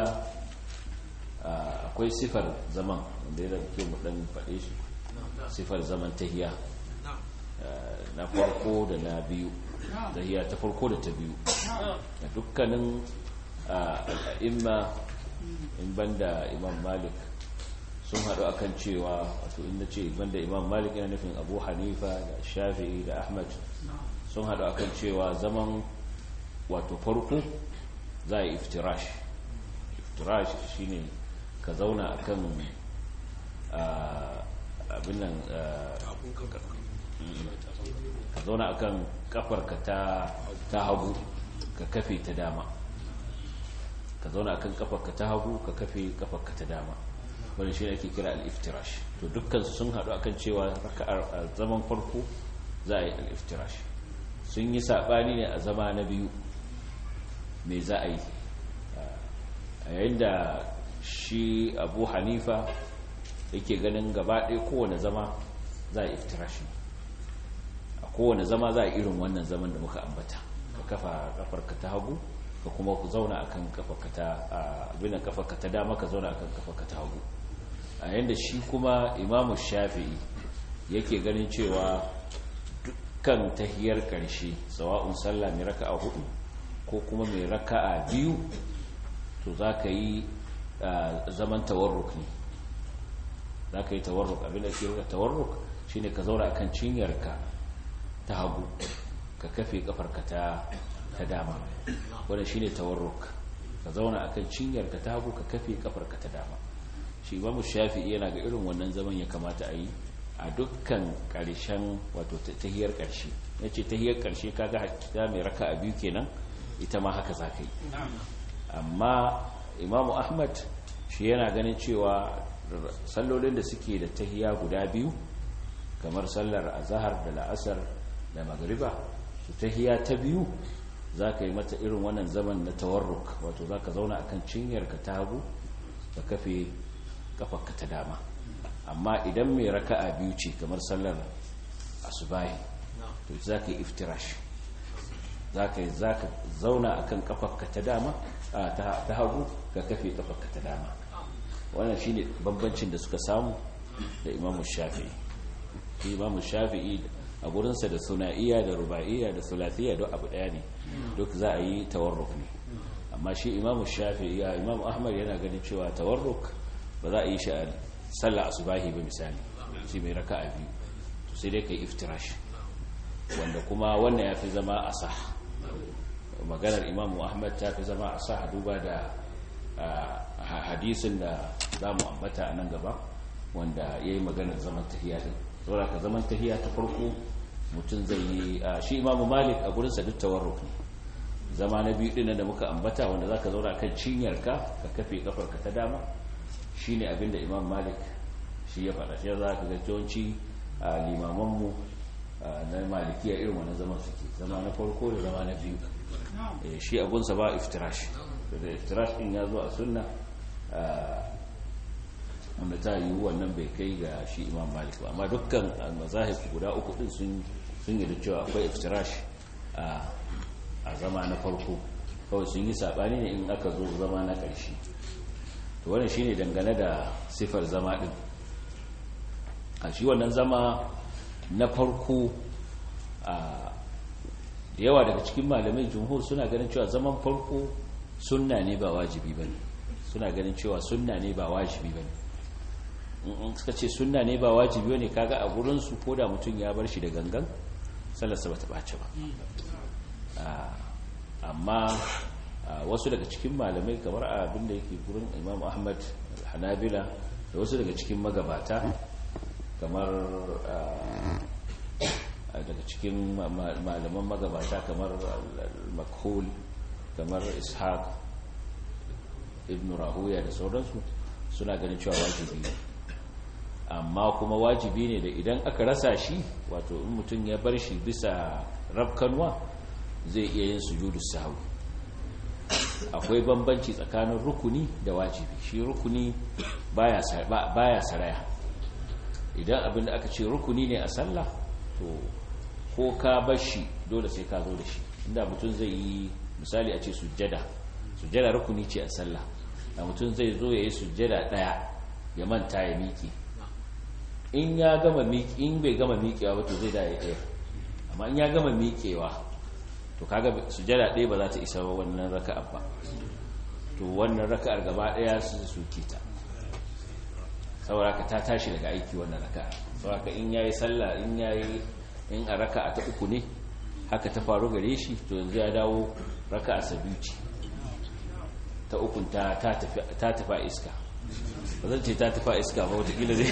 akwai sifar zaman wanda ya rake mu dan faɗe shi, sifar zaman tahiyya na farko da na biyu, tahiyya ta farko da ta biyu. Da dukkanin al'imma in banda Imam Malik sun haɗu akan cewa, wato in nace banda Imam Malik yana nufin Abu Hanifa da Shafi'i da Ahmad, sun haɗu akan cewa zaman wato farko za a yi iftirash. Iftirash shine ka zauna akan abin nan ka zauna akan kafarka ta ta hagu ka kafe ta dama ka zauna akan kafarka ta hagu ka kafe kafarka ta dama wannan shi ake kira al-iftirash to dukkan su sun hadu akan cewa raka'ar zaman farko za a yi al-iftirash sun yi sabani ne a zama na biyu me za a yi a yayin da shi Abu Hanifa yake ganin gaba ɗaya kowane zama za a iftirashi a kowane zama za a irin wannan zaman da muka ambata ka kafa kafarka ta hagu ka kuma ku zauna akan kafarka ta abin kafarka ta dama ka zauna akan kafarka ta hagu a yanda shi kuma Imamu Shafi'i yake ganin cewa dukkan tahiyar karshe sawa'un sallah mai raka'a hudu ko kuma mai raka'a biyu to zaka yi zaman tawarruk ne za ka yi tawarruk abinda ke ruka tawarruk shi ne ka zauna akan cinyarka ta hagu ka kafe kafarka ta dama wanda shi ne tawarruk ka zauna akan cinyarka ta hagu ka kafe kafarka ta dama shi Imamu Shafi'i yana ga irin wannan zaman ya kamata a yi a dukkan ƙarshen wato tahiyar ƙarshe ya ce tahiyar ƙarshe kaga hakika mai raka a biyu kenan ita ma haka za ka yi amma Imamu Ahmad shi yana ganin cewa sallolin da suke da tahiya guda biyu kamar sallar azhar da la'asar da magriba su tahiya ta biyu zaka yi mata irin wannan zaman na tawarruk wato zaka zauna akan cinyarka ta hagu ka kafe kafarka ta dama amma idan mai raka'a biyu ce kamar sallar asubahi to zaka yi iftirash zaka yi zaka zauna akan kafarka ta dama ta hagu ka kafe kafarka ta dama wannan shine bambancin da suka samu da Imamu Shafi'i shi Imamu Shafi'i a gurinsa da sunaiya da rubaiya da thulathiya duk abu daya ne duk za a yi tawarruk ne amma shi Imamu Shafi'i ya Imamu Ahmad yana ganin cewa tawarruk ba za a yi shi a sallar asubahi ba misali shi mai raka'a biyu to sai dai kai iftirash wanda kuma wannan yafi zama asah maganar Imamu Ahmad ta fi zama asah duba da hadisin da za mu ambata a nan gaba wanda ya yi maganar zaman tahiya din saboda ka zaman tahiya ta farko mutum zai yi shi Imamu Malik a gurinsa duk tawarruk ne zama na biyu din da muka ambata wanda za ka zauna kan cinyarka ka kafe kafarka ta dama shi ne abinda Imam Malik shi ya faɗa shi za ka ga yawanci limamanmu na malikiya irin wani zaman suke zama na farko da zama na biyu shi abunsa ba iftirash da iftirash din ya zo a sunna wanda ta yi wannan bai kai ga shi Imam Malik ba amma dukkan mazahib guda uku din sun sun yi da cewa akwai iftirash a zama na farko kawai sun yi sabani ne in aka zo zama na ƙarshe to wannan shine dangane da sifar zama din a shi wannan zama na farko a da yawa daga cikin malamai jumhur suna ganin cewa zaman farko sunna ne ba wajibi bane suna ganin cewa sunna ne ba wajibi bane in suka ce sunna ne ba wajibi bane kaga a gurin su koda mutum ya bar shi da gangan sallar sa bata bace ba amma wasu daga cikin malamai kamar abin da yake gurin Imam Ahmad Hanabila da wasu daga cikin magabata kamar daga cikin malaman magabata kamar Makhul kamar Ishaq ibn Rahuya da sauransu suna ganin cewa wajibi ne amma kuma wajibi ne da idan aka rasa shi wato in mutum ya bar shi bisa rabkanwa zai iya yin sujudu sahwi akwai bambanci tsakanin rukuni da wajibi shi rukuni baya baya saraya idan abin da aka ce rukuni ne a sallah to ko ka bar shi dole sai ka zo da shi inda mutum zai yi misali a ce sujjada sujjada rukuni ce a sallah da mutum zai zo ya yi sujjada daya ya manta ya miƙe in ya gama miƙe in bai gama miƙewa ba to zai da ya ɗaya amma in ya gama miƙewa to kaga sujjada ɗaya ba za ta isa wannan raka'ar ba to wannan raka'ar gaba ɗaya su suke ta saboda ka ta tashi daga aiki wannan raka'ar saboda ka in yayi sallah in yayi in a raka'a ta uku ne haka ta faru gare shi to yanzu ya dawo raka'a sabici ta ukun ta ta tafi ta tafi iska ba zan ce ta tafi iska ba wataƙila zai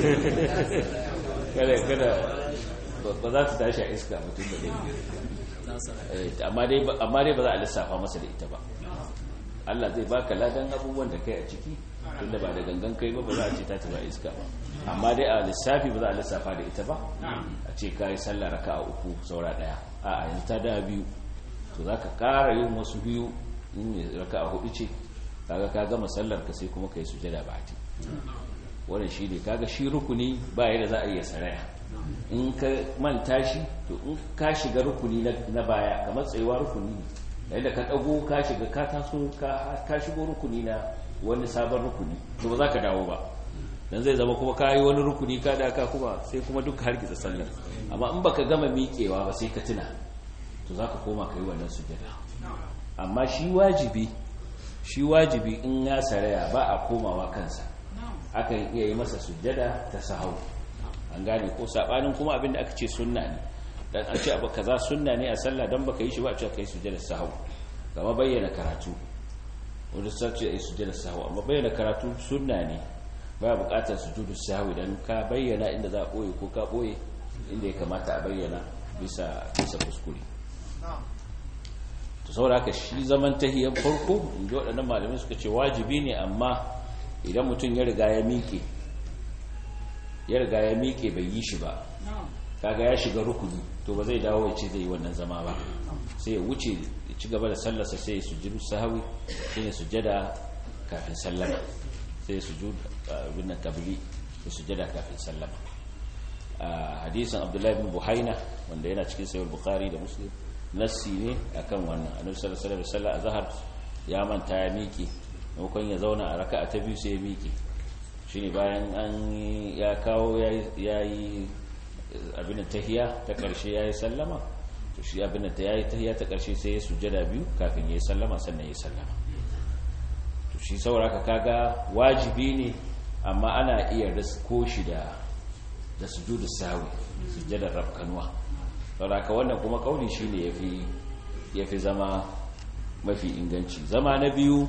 kada kada ba za ta tashi a iska mutum da dai amma dai amma dai ba za a lissafa masa da ita ba Allah zai baka ladan abubuwan da kai a ciki tunda ba da gangan kai ba ba za a ce ta tafi a iska ba amma dai a lissafi ba za a lissafa da ita ba a ce kai sallah raka'a uku saura daya a'a yanzu ta da biyu to zaka ƙara yin wasu biyu in raka'a hudu ce kaga ka gama sallar ka sai kuma kai sujada ba'di wannan shi ne kaga shi rukuni ba yadda za a iya saraya in ka manta shi to in ka shiga rukuni na baya kamar tsayuwa rukuni ne yadda ka dago ka shiga ka taso ka shigo rukuni na wani sabon rukuni to ba za ka dawo ba dan zai zama kuma ka yi wani rukuni ka da ka kuma sai kuma duka hargitsa sallar amma in baka gama miƙewa ba sai ka tuna to za ka koma ka yi wannan sujada amma shi wajibi shi wajibi in ya saraya ba a komawa kansa akan iya yi masa sujjada ta sahau an gane ko sabanin kuma abinda aka ce sunna ne dan a ce abu kaza sunna ne a sallah dan baka yi shi ba a ce kai sujjada sahau kama bayyana karatu wanda sace ai sujjada sahau amma bayyana karatu sunna ne ba buƙatar sujudu sahwi dan ka bayyana inda za a boye ko ka boye inda ya kamata a bayyana bisa bisa kuskure to saboda haka shi zaman tahiyyar farko inda waɗannan malamai suka ce wajibi ne amma idan mutum ya riga ya miƙe ya riga ya miƙe bai yi shi ba kaga ya shiga rukuni to ba zai dawo ya ce zai yi wannan zama ba sai ya wuce ya ci gaba da sallarsa sai ya sujudu sahwi shine sujada kafin sallama sai ya sujudu bin qabli ya sujada kafin sallama hadisin Abdullahi ibn Buhaina wanda yana cikin sahih Bukhari da Muslim nassi ne akan wannan annabi sallallahu alaihi wasallam azhar ya manta ya miƙe maimakon ya zauna a raka'a ta biyu sai ya miƙe shine bayan an ya kawo yayi abin da tahiyya ta karshe yayi sallama to shi abin da yayi tahiyya ta karshe sai ya sujjada biyu kafin yayi sallama sannan yayi sallama to shi sauraka kaga wajibi ne amma ana iya risko shi da da sujudu sahwi sujjadar rabkanwa sauraka wannan kuma kauli shine yafi yafi zama mafi inganci zama na biyu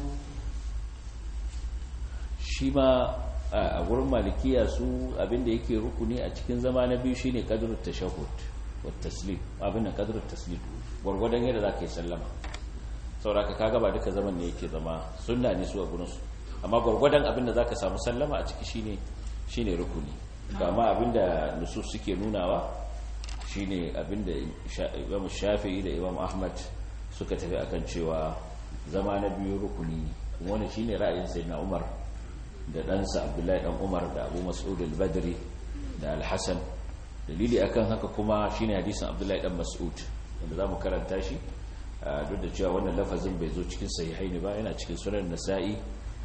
shi ma a gurin malikiya su abinda yake rukuni a cikin zama na biyu shine qadrut tashahhud wat taslim abinda qadrut taslim gurgurdan yadda zaka yi sallama sauraka kaga ba duka zaman ne yake zama sunna ne su a gurin su amma gurgurdan abinda zaka samu sallama a ciki shine shine rukuni amma abinda nusus suke nunawa shine abinda Imam Shafi'i da Imam Ahmad suka tafi akan cewa zama na biyu rukuni ne wannan shine ra'ayin Sayyidina Umar da ɗansa Abdullahi ɗan Umar da Abu Mas'ud al-Badri da Al-Hasan dalili akan haka kuma shine hadisin Abdullahi ɗan Mas'ud wanda zamu karanta shi duk da cewa wannan lafazin bai zo cikin sahihaini ba yana cikin sunan Nasa'i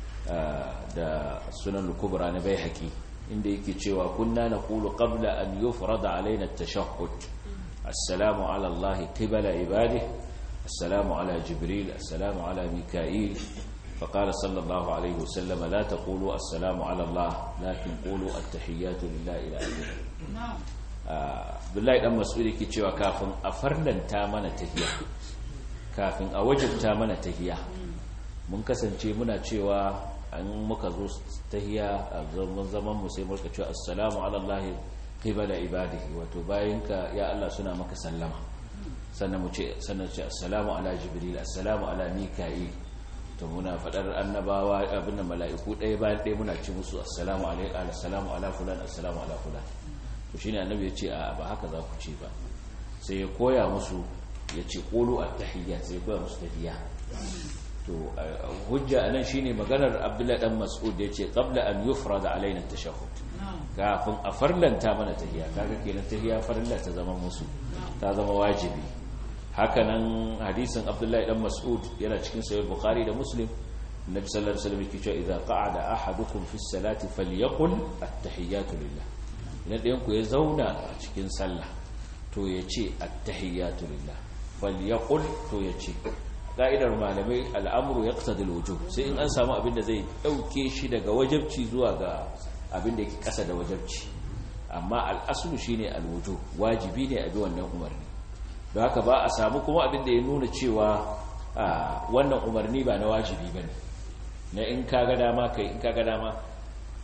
da sunan al-Kubra na Baihaqi inda yake cewa kunna naqulu qabla an yufrada alaina at-tashahhud assalamu ala Allah qibala ibadihi assalamu ala Jibril assalamu ala Mika'il فقال صلى الله عليه وسلم لا تقولوا السلام على الله لكن قولوا التحيات لله إلى آخره Abdullahi dan Mas'ud yake cewa kafin a farlanta mana tahiyya kafin a wajibta mana tahiyya mun kasance muna cewa an muka zo tahiyya a zaman zaman mu sai muka cewa assalamu ala Allah qibala ibadihi wato bayinka ya Allah suna maka sallama sannan mu ce sannan ce assalamu ala Jibril assalamu ala Mika'il to muna fadar annabawa abinda mala'iku ɗaya bayan ɗaya muna ci musu assalamu alaikum assalamu ala fulan assalamu ala fulan to shine annabi ya ce a ba haka za ku ce ba sai ya koya musu ya ce qulu at-tahiyyat sai ya koya musu tahiyya to hujja anan shine maganar Abdullahi dan Mas'ud ya ce qabla an yufrada alaina at-tashahhud kafin a farlanta mana tahiyya kaga kenan tahiyya farilla ta zama musu ta zama wajibi hakanan hadisin Abdullahi dan Mas'ud yana cikin sahih Bukhari da Muslim Nabi sallallahu alaihi wasallam yake cewa idza qa'ada ahadukum fi as-salati falyaqul at-tahiyyatu lillah idan ɗayan ku ya zauna a cikin sallah to ya ce at-tahiyyatu lillah falyaqul to ya ce ka'idar malamai al'amru yaqtadi al-wujub sai in an samu abin da zai dauke shi daga wajibci zuwa ga abin da yake kasa da wajibci amma al-aslu shine al-wujub wajibi ne a bi wannan umarni da haka ba a samu kuma abin da ya nuna cewa wannan umarni ba na wajibi ba ne na in ka ga dama kai in ka ga dama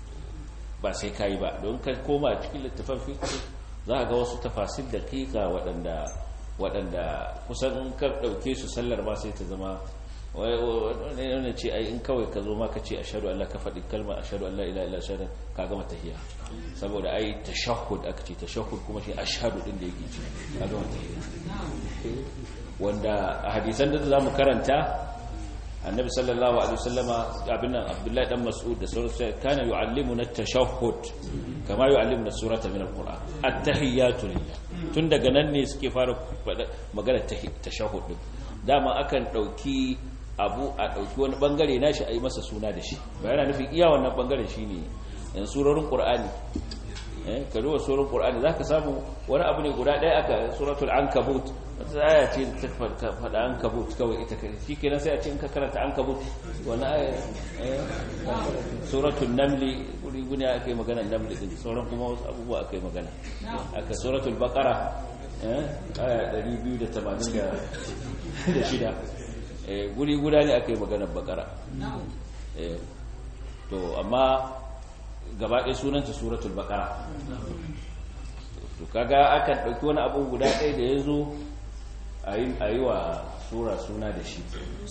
ba sai kai ba don ka koma cikin littafin fiqh za ka ga wasu tafasil daqiqa waɗanda waɗanda kusan in ka dauke su sallar ba sai ta zama wani ce ai in kawai ka zo ma ka ce ashhadu an la ka faɗi kalma ashhadu an la ilaha illa Allah ka gama tahiyya saboda ai tashahhud aka ce tashahhud kuma shi ashhadu din da yake ce ka gama tahiyya wanda a hadisan da zamu karanta annabi sallallahu alaihi wasallama abinnan abdullahi dan mas'ud da sauransu kana yu'allimuna at-tashahhud kama yu'allimuna surata min al-qur'an at-tahiyyatu lillah tun daga nan ne suke fara magana tashahhud din dama akan dauki abu a dauki wani bangare nashi ayi masa suna da shi ba yana nufin iya wannan bangaren shine in surorin qur'ani eh karuwa surorin qur'ani zaka samu wani abu ne guda daya aka suratul ankabut wata aya ce ta faɗa ankabut kawai ita kai shikenan sai a ce in ka karanta ankabut wani aya suratul namli guri guni aka yi magana namli din sauran kuma wasu abubuwa aka yi magana aka suratul baqara eh aya ɗari biyu da tamanin da shida eh guri guda ne aka yi maganar baqara eh to amma gaba ɗaya sunanta suratul baqara to kaga akan ɗauki wani abu guda ɗaya da ya zo a yi wa sura suna da shi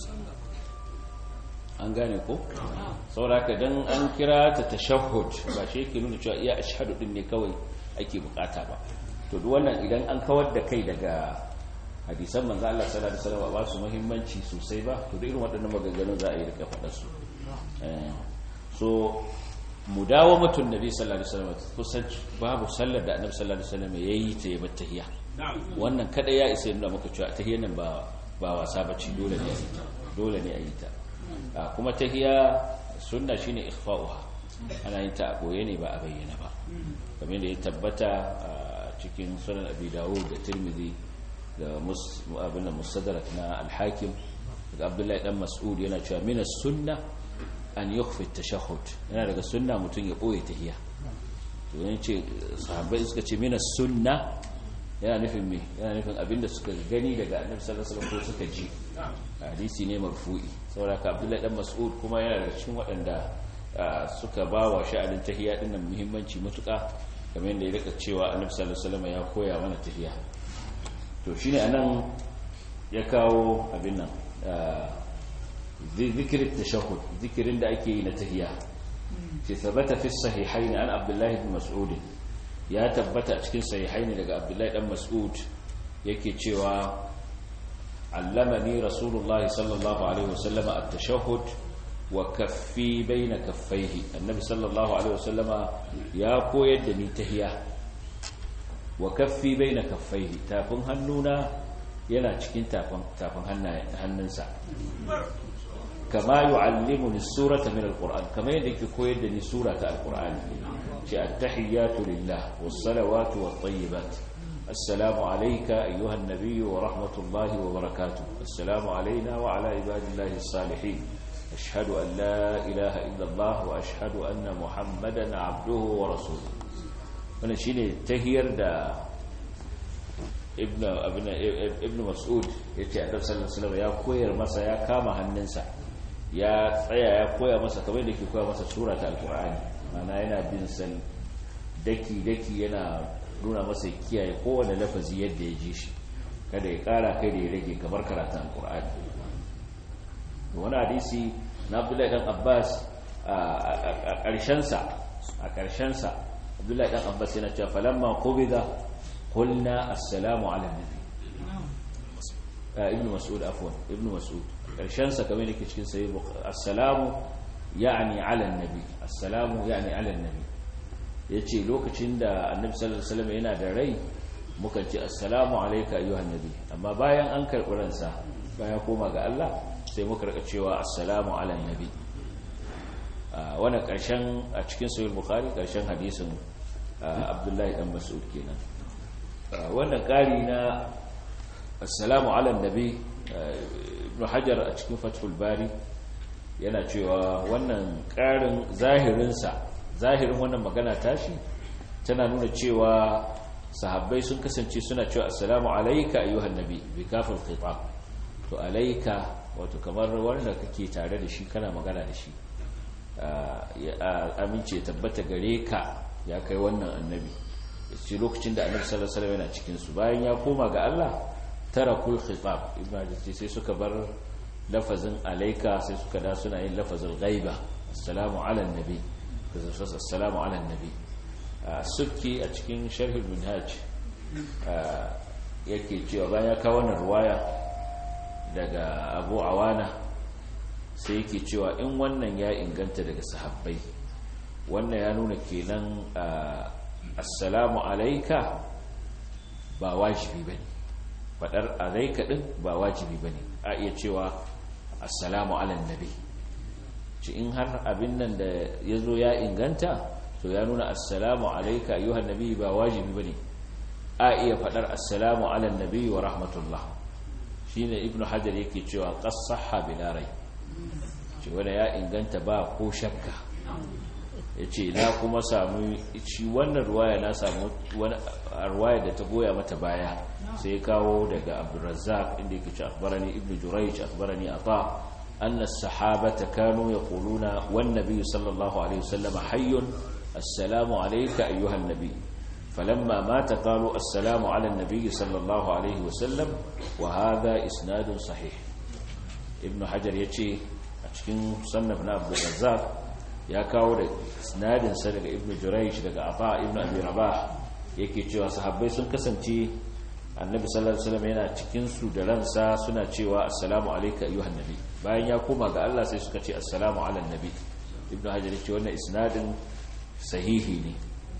an gane ko? sauraka don an kira ta tashahhud ba shi yake nuna cewa iya ashhadu din ne kawai ake bukata ba to duk wannan idan an kawar da kai daga hadisan manzo Allah sallallahu alaihi wasallam ba su muhimmanci sosai ba to duk irin waɗannan maganganun za a yi rika faɗa su so mudawamatun nabi sallallahu alaihi wasallam kusan babu sallar da annabi sallallahu alaihi wasallam yayi ta yi tahiyya wannan kada ya isa nuna maka cewa tahiyyan nan ba ba wasa bace dole ne dole ne a yi ta kuma tahiyya sunna shine ikhfa'uha ana yin ta a boye ne ba a bayyana ba kamar da ya tabbata cikin sunan abi dawud da tirmidhi da abin musaddarak na al-hakim daga abdullahi dan mas'ud yana cewa min as-sunnah an yukhfi at-tashahhud yana daga sunna mutun ya boye tahiyya to yace sahabbai suka ce min as-sunnah yana nufin me yana nufin abinda suka gani daga annabi sallallahu alaihi wasallam ko suka ji hadisi ne marfu'i saboda ka abdullahi dan mas'ud kuma yana daga cikin waɗanda suka ba wa sha'anin tahiyya din nan muhimmanci mutuka kamar yadda ya rika cewa annabi sallallahu alaihi wasallam ya koya mana tahiyya to shine anan ya kawo abin nan ذكر التشهد ذكر da ake yi na tahiyya ce tabbata fi sahihain an abdullahi ibn mas'ud ya tabbata a cikin sahihain daga abdullahi dan mas'ud yake cewa allamani rasulullahi sallallahu alaihi wasallam at-tashahhud wa kaffi baina kaffaihi annabi sallallahu alaihi wasallam ya koyar da ni tahiyya wa kaffi baina kaffaihi tafin hannuna yana cikin tafin tafin hannunsa kama yu'allimuni surata min alquran kama yadda yake koyar da ni surata alquran shi at-tahiyatu lillah was-salawatu wat-tayyibat assalamu alayka ayyuha an-nabiy wa rahmatullahi wa barakatuh assalamu alayna wa ala ibadillahi as-salihin ashhadu an la ilaha illa allah wa ashhadu anna muhammadan abduhu wa rasuluhu wannan shine tahiyar da ibnu ibnu ibnu mas'ud yace annabi sallallahu alaihi wasallam ya koyar masa ya kama hannunsa ya tsaya ya koya masa kamar da ke koya masa sura ta alkur'ani mana yana bin san daki-daki yana nuna masa kiyaye kowane lafazi yadda ya ji shi kada ya kara kai da ya rage kamar karatun alkur'ani wani hadisi na abdullahi dan abbas a ƙarshensa a ƙarshensa abdullahi dan abbas yana cewa falamma qubida qulna assalamu ala nabi ibnu mas'ud afwan ibnu mas'ud karshen sa kamar yake cikin sahih assalamu yani ala annabi assalamu yani ala annabi yace lokacin da annabi sallallahu alaihi wasallam yana da rai muka ce assalamu alayka ayyuhan nabi amma bayan an karbi ransa bayan koma ga Allah sai muka rika cewa assalamu ala annabi wannan karshen a cikin sahih bukhari karshen hadisin abdullahi dan mas'ud kenan wannan kari na assalamu ala annabi ibn hajar a cikin fathul bari yana cewa wannan ƙarin zahirinsa zahirin wannan magana tashi tana nuna cewa sahabbai sun kasance suna cewa assalamu alayka ayyuhan nabi bi kafil khitab to alayka wato kamar wanda kake tare da shi kana magana da shi amince tabbata gare ka ya kai wannan annabi shi lokacin da annabi sallallahu alaihi wasallam yana cikin su bayan ya koma ga Allah tarakul khitab ibnu hajar sai suka bar lafazin alayka sai suka da suna yin lafazul ghaiba assalamu ala annabi kaza assalamu ala annabi sukki a cikin sharh al-minhaj yake cewa bayan ya kawo wannan ruwaya daga Abu Awana sai yake cewa in wannan ya inganta daga sahabbai wannan ya nuna kenan assalamu alayka ba wajibi bane fadar alayka din ba wajibi bane a iya cewa assalamu ala nabi ci in har abin nan da yazo ya inganta to ya nuna assalamu alayka ayyuhan nabi ba wajibi bane a iya fadar assalamu ala nabi wa rahmatullah shine ibnu hajar yake cewa qassaha bila rai ce wanda ya inganta ba ko shakka yace na kuma samu ci wannan ruwaya na samu wani ruwaya da ta goya mata baya sai kawo daga Abdurrazzaq inda yake cewa akhbarani ibnu Jurayj akhbarani Ata anna as-sahabata kanu yaquluna wan nabiy sallallahu alaihi wasallam hayyun assalamu alayka ayyuha an-nabiy فلما مات قالوا السلام على النبي صلى الله عليه وسلم وهذا إسناد صحيح ابن حجر يتي أتكين صنف عبد الرزاق يا كاو إسناد سلك ابن جريج لك عطاء ابن أبي رباح yake cewa sahabbai sun kasance annabi sallallahu alaihi wasallam yana cikin su da ransa suna cewa assalamu alayka ayyuhan nabi bayan ya koma ga Allah sai suka ce assalamu ala nabi ibnu hajar yace wannan isnadin sahihi ne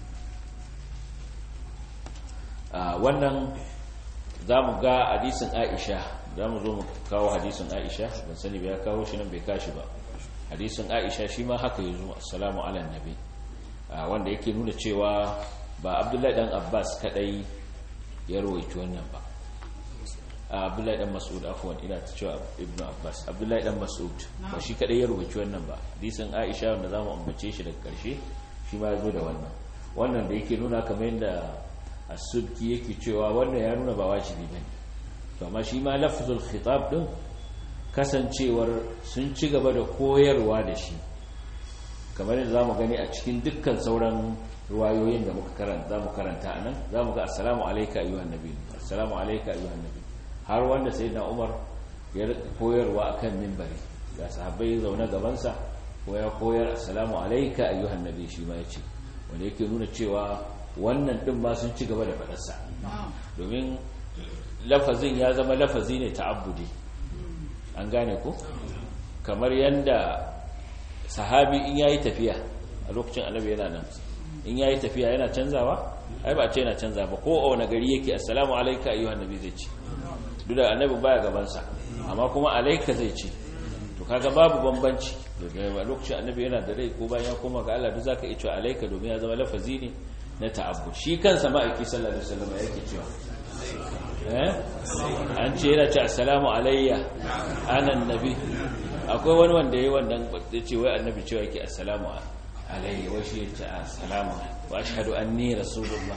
wannan za mu ga hadisin Aisha za mu zo mu kawo hadisin Aisha ban sani ba ya kawo shi nan bai kashi ba hadisin Aisha shi ma haka yazo assalamu ala nabi wanda yake nuna cewa ba Abdullahi dan Abbas kadai ya rawaito wannan ba Abdullahi dan Mas'ud afwan ina ta cewa Ibn Abbas Abdullahi dan Mas'ud ba shi kadai ya rawaito wannan ba hadisin Aisha wanda zamu ambace shi daga karshe shi ma yazo da wannan wannan da yake nuna kamar yadda as-Subki yake cewa wannan ya nuna ba wajibi bane to amma shi ma lafzul khitab din kasancewar sun ci gaba da koyarwa da shi kamar yadda zamu gani a cikin dukkan sauran ruwayoyin da muka karanta zamu karanta anan zamu ga assalamu alayka ayyuhan nabi assalamu alayka ayyuhan nabi har wanda sayyidina Umar ya koyarwa akan minbari ga sahabbai zauna gaban sa ko ya koyar assalamu alayka ayyuhan nabi shi ma yace wanda yake nuna cewa wannan din ba sun ci gaba da fadarsa domin lafazin ya zama lafazi ne ta'abbudi an gane ko kamar yanda sahabi in yayi tafiya a lokacin annabi yana nan in yayi tafiya yana canzawa ai ba ce yana canza ba ko a wani gari yake assalamu alayka ayyuhan nabi zai ce duk da annabi baya gaban sa amma kuma alayka zai ce to kaga babu bambanci daga lokacin annabi yana da rai ko bayan ya koma ga Allah duk zaka iya cewa alayka domin ya zama lafazi ne na ta'abbud shi kansa ma'aiki sallallahu alaihi wasallam yake cewa eh an ce yana ce assalamu alayya ana annabi akwai wani wanda yayi wannan ce wai annabi cewa yake assalamu alayya wai shi yace assalamu wa ashhadu anni rasulullah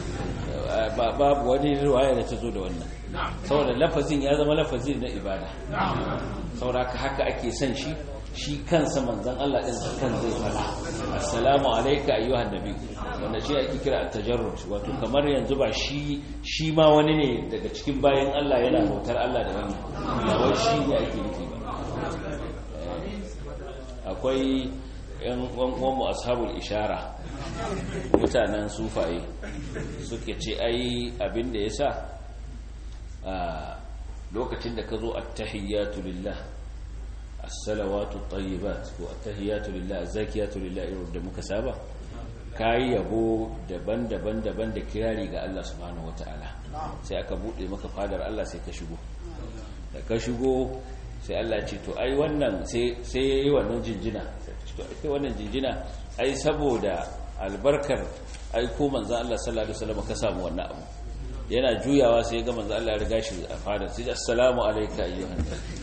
babu wani riwaya da ta zo da wannan saboda lafazin ya zama lafazi na ibada saboda haka ake son shi shi kansa manzon Allah din kan zai fada assalamu alayka ayyuhan nabi wanda shi ake kira at-tajarrud wato kamar yanzu ba shi shi ma wani ne daga cikin bayan Allah yana bautar Allah da wannan ba wai shi ne ake nufi ba akwai yan uwan mu ashabul ishara mutanen sufaye suke ce ai abinda yasa a lokacin da ka zo at-tahiyyatu lillah as-salawatu at-tayyibat ko at-tahiyyatu lillah az-zakiyatu lillah irin da muka saba kai yabo daban-daban daban da kirari ga Allah subhanahu wataala sai aka bude maka fadar Allah sai ka shigo da ka shigo sai Allah ce to ai wannan sai sai yayi wannan jinjina to ai wannan jinjina ai saboda albarkar ai ko manzo Allah sallallahu alaihi wasallam ka samu wannan abu yana juyawa sai ga manzo Allah ya riga shi a fadar sai assalamu alayka ayyuhan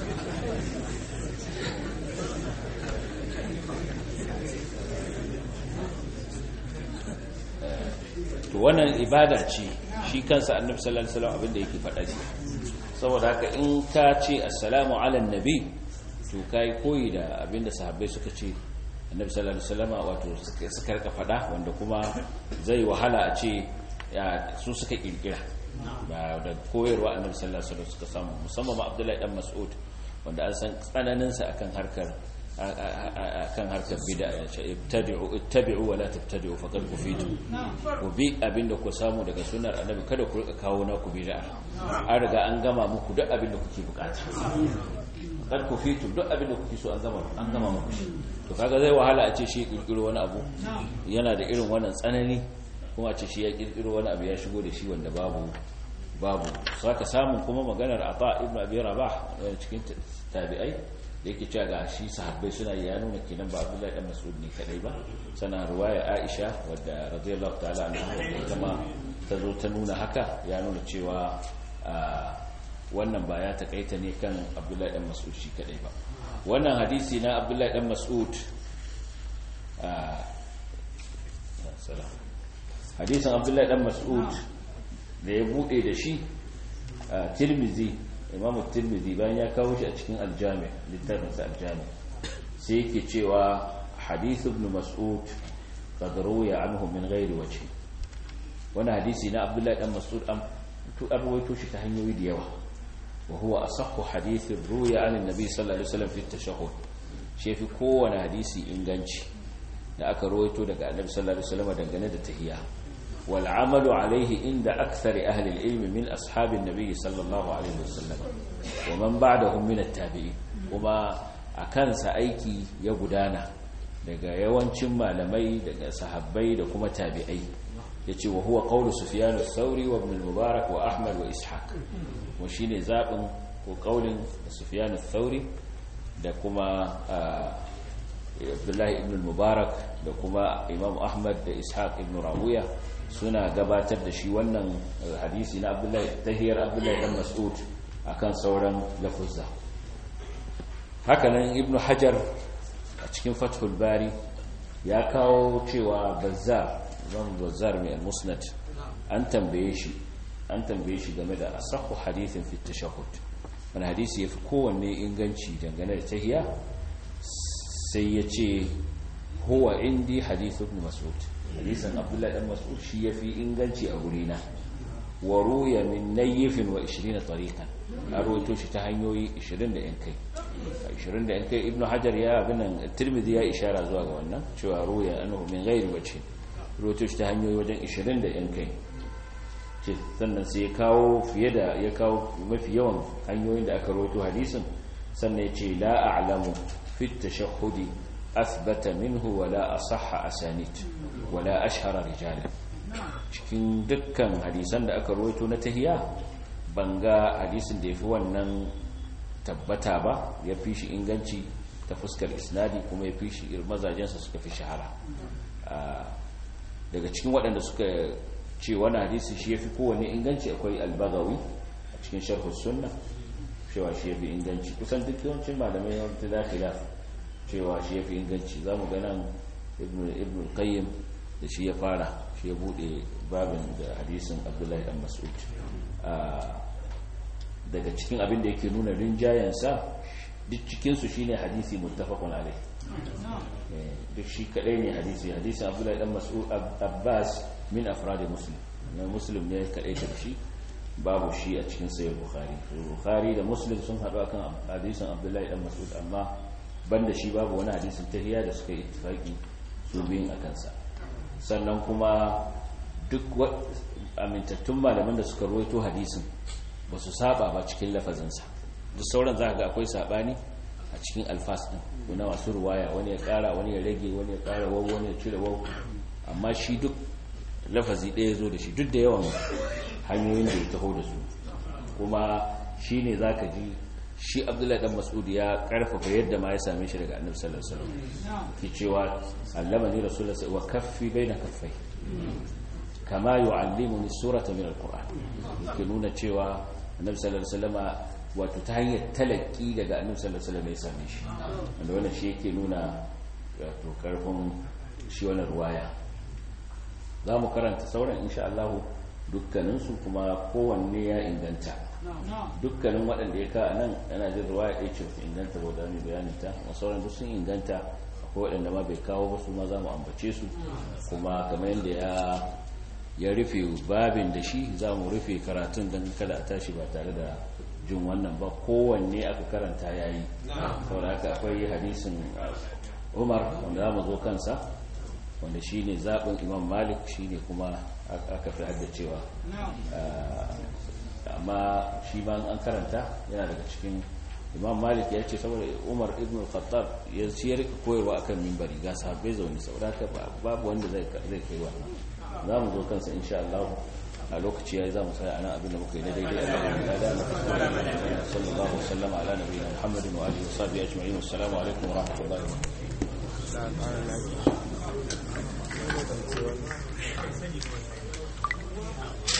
to wannan ibada ce shi kansa annabi sallallahu alaihi wasallam abinda yake faɗa ce saboda haka in ka ce assalamu ala nabi to kai koyi da abinda sahabbai suka ce annabi sallallahu alaihi wasallam wato suka suka rika fada wanda kuma zai wahala a ce su suka kirkira ba da koyarwa annabi sallallahu alaihi wasallam suka samu, musamman Abdullahi dan Mas'ud wanda an san tsananin sa akan harkar akan harkar bid'a ya ce ibtadi'u ittabi'u wa la tabtadi'u faqad kufitu ku bi abinda ku samu daga sunnar annabi, kada ku rika kawo na ku bid'a, an riga an gama muku duk abinda kuke bukata, faqad kufitu duk abinda kuke so an gama an gama muku shi. To kaga zai wahala a ce shi kirkiro wani abu yana da irin wannan tsanani, kuma a ce shi ya kirkiro wani abu ya shigo da shi wanda babu babu saka samun kuma maganar Ata ibn Abi Rabah cikin tabi'ai da yake cewa ga shi sahabbai suna ya nuna kenan ba Abdullahi dan Mas'ud ne kadai ba, sana ruwaya Aisha wadda radiyallahu ta'ala anha ita ma ta zo ta nuna haka, ya nuna cewa wannan ba ya takaita ne kan Abdullahi dan Mas'ud shi kadai ba. Wannan hadisi na Abdullahi dan Mas'ud hadisin Abdullahi dan Mas'ud da ya bude da shi Tirmidhi, Imam Tirmidhi bayan ya kawo shi a cikin Al-Jami' littafin sa Al-Jami' sai yake cewa hadith ibn Mas'ud qad ruwiya anhu min ghairi wajhi. Wannan hadisi na Abdullahi dan Mas'ud an rawaito shi ta hanyoyi da yawa, wa huwa asahhu hadith ruwiya an an-nabi sallallahu alaihi wasallam fi at-tashahhud. Shi fi kowane hadisi inganci da aka rawaito daga Annabi sallallahu alaihi wasallam dangane da tahiyya. wal amalu alaihi inda akthari ahli al-ilm min ashabin nabi sallallahu alaihi wasallam wa man ba'dahum min at-tabi'in. Kuma akan sa aiki ya gudana daga yawancin malamai, daga sahabbai da kuma tabi'ai. Yace wa huwa qawlu Sufyan ath-Thawri wa Ibn al-Mubarak wa Ahmad wa Ishaq. Wa shine zabin ko qaulin Sufyan ath-Thawri da kuma Abdullah ibn al-Mubarak da kuma Imam Ahmad da Ishaq ibn Rawiya suna gabatar da shi wannan hadisi na Abdullah tahiyar Abdullah ibn Mas'ud akan sauran lafuzza. Hakanan Ibn Hajar a cikin Fathul Bari ya kawo cewa Bazzar, Imam Bazzar mai al-Musnad, an tambaye shi an tambaye shi game da asahhu hadithin fi at-tashahhud, wani hadisi yafi kowanne inganci dangane da tahiyya, sai yace huwa indi hadith ibn Mas'ud, hadisin Abdullah ibn Mas'ud shi yafi inganci a gurina. Wa ruya min nayfin wa ishirin tariqan, arwato shi ta hanyoyi ishirin da yan kai ishirin da yan kai. Ibn Hajar ya binan Tirmidhi ya ishara zuwa ga wannan cewa ruya anhu min ghairi wajhi, arwato shi ta hanyoyi wajen ishirin da yan kai. Ce sannan sai ya kawo fiye da ya kawo mafi yawan hanyoyin da aka rawaito hadisin, sannan ya ce la a'lamu fi at-tashahhudi athbata minhu wa la asahha asanid wa la ashhara rijalan. Cikin dukkan hadisan da aka rawaito na tahiyya banga hadisin da yafi wannan tabbata ba, yafi shi inganci ta fuskar isnadi, kuma yafi shi mazajensa suka fi shahara. Daga cikin waɗanda suka ce wani hadisi shi yafi kowanne inganci akwai al-Baghawi a cikin Sharh as-Sunnah, cewa shi yafi inganci. Kusan duk yawancin malamai wanda da khilaf cewa shi yafi inganci. Zamu ga nan Ibn Ibn Qayyim da shi ya fara, shi ya bude babin da hadisin Abdullahi dan Mas'ud. Daga cikin abin da yake nuna rinjayensa duk cikinsu shi ne hadisi muttafaqun alai, duk shi kadai ne hadisi hadisin Abdullahi dan Mas'ud Abbas min afradi Muslim, na Muslim ne kadai da shi, babu shi a cikin sahih Bukhari. Bukhari da Muslim sun haɗu akan hadisin Abdullahi dan Mas'ud, amma banda shi babu wani hadisin tahiyya da suka yi ittifaqi su biyun akan sa. Sannan kuma duk amintattun malaman da suka rawaito hadisin ba su saba ba cikin lafazinsa. Duk sauran za ka ga akwai sabani a cikin alfas din, kuna masu ruwaya, wani ya kara, wani ya rage, wani ya kara waw, wani ya cire waw, amma shi duk lafazi ɗaya zo da shi, duk da yawan hanyoyin da ya taho da su. Kuma shi ne za ka ji shi Abdullahi dan Mas'ud ya karfafa yadda ma ya same shi daga Annabi sallallahu alaihi wasallam, ki cewa allamani rasulullahi wa kaffi baina kaffai kama yu'allimuni surata min alquran. Yake nuna cewa Annabi sallallahu alaihi wasallam wato ta hanyar talaki daga Annabi sallallahu alaihi wasallam ya same shi, wanda wannan shi yake nuna wato karfin shi wannan ruwaya. Za mu karanta sauran insha Allah dukkaninsu, kuma kowanne ya inganta. Dukkanin waɗanda ya ka nan yana jin ruwaya ɗaya ce inganta ba da mai bayaninta, sauran duk sun inganta. ko waɗanda ma bai kawo ba su ma za mu ambace su kuma kamar yadda ya ya rufe babin da shi za mu rufe karatun don kada a tashi ba tare da jin wannan ba kowanne aka karanta ya yi saboda haka akwai hadisin umar wanda za mu zo kansa wanda shi ne zaɓin imam malik shi ne kuma aka fi haddacewa amma shi ma an karanta yana daga cikin imam malik ya ce saboda umar ibn al-khattab ya ciyar koyarwa akan mimbari ga sahabbai zaune saboda haka babu wanda zai kai wannan za mu zo kansa insha Allah a lokaci yayi za mu sai ana abin da muka yi na daidai Allah ya da sallallahu alaihi wasallam ala nabiyina Muhammadin wa alihi washabihi ajma'in assalamu alaikum wa rahmatullahi wa barakatuh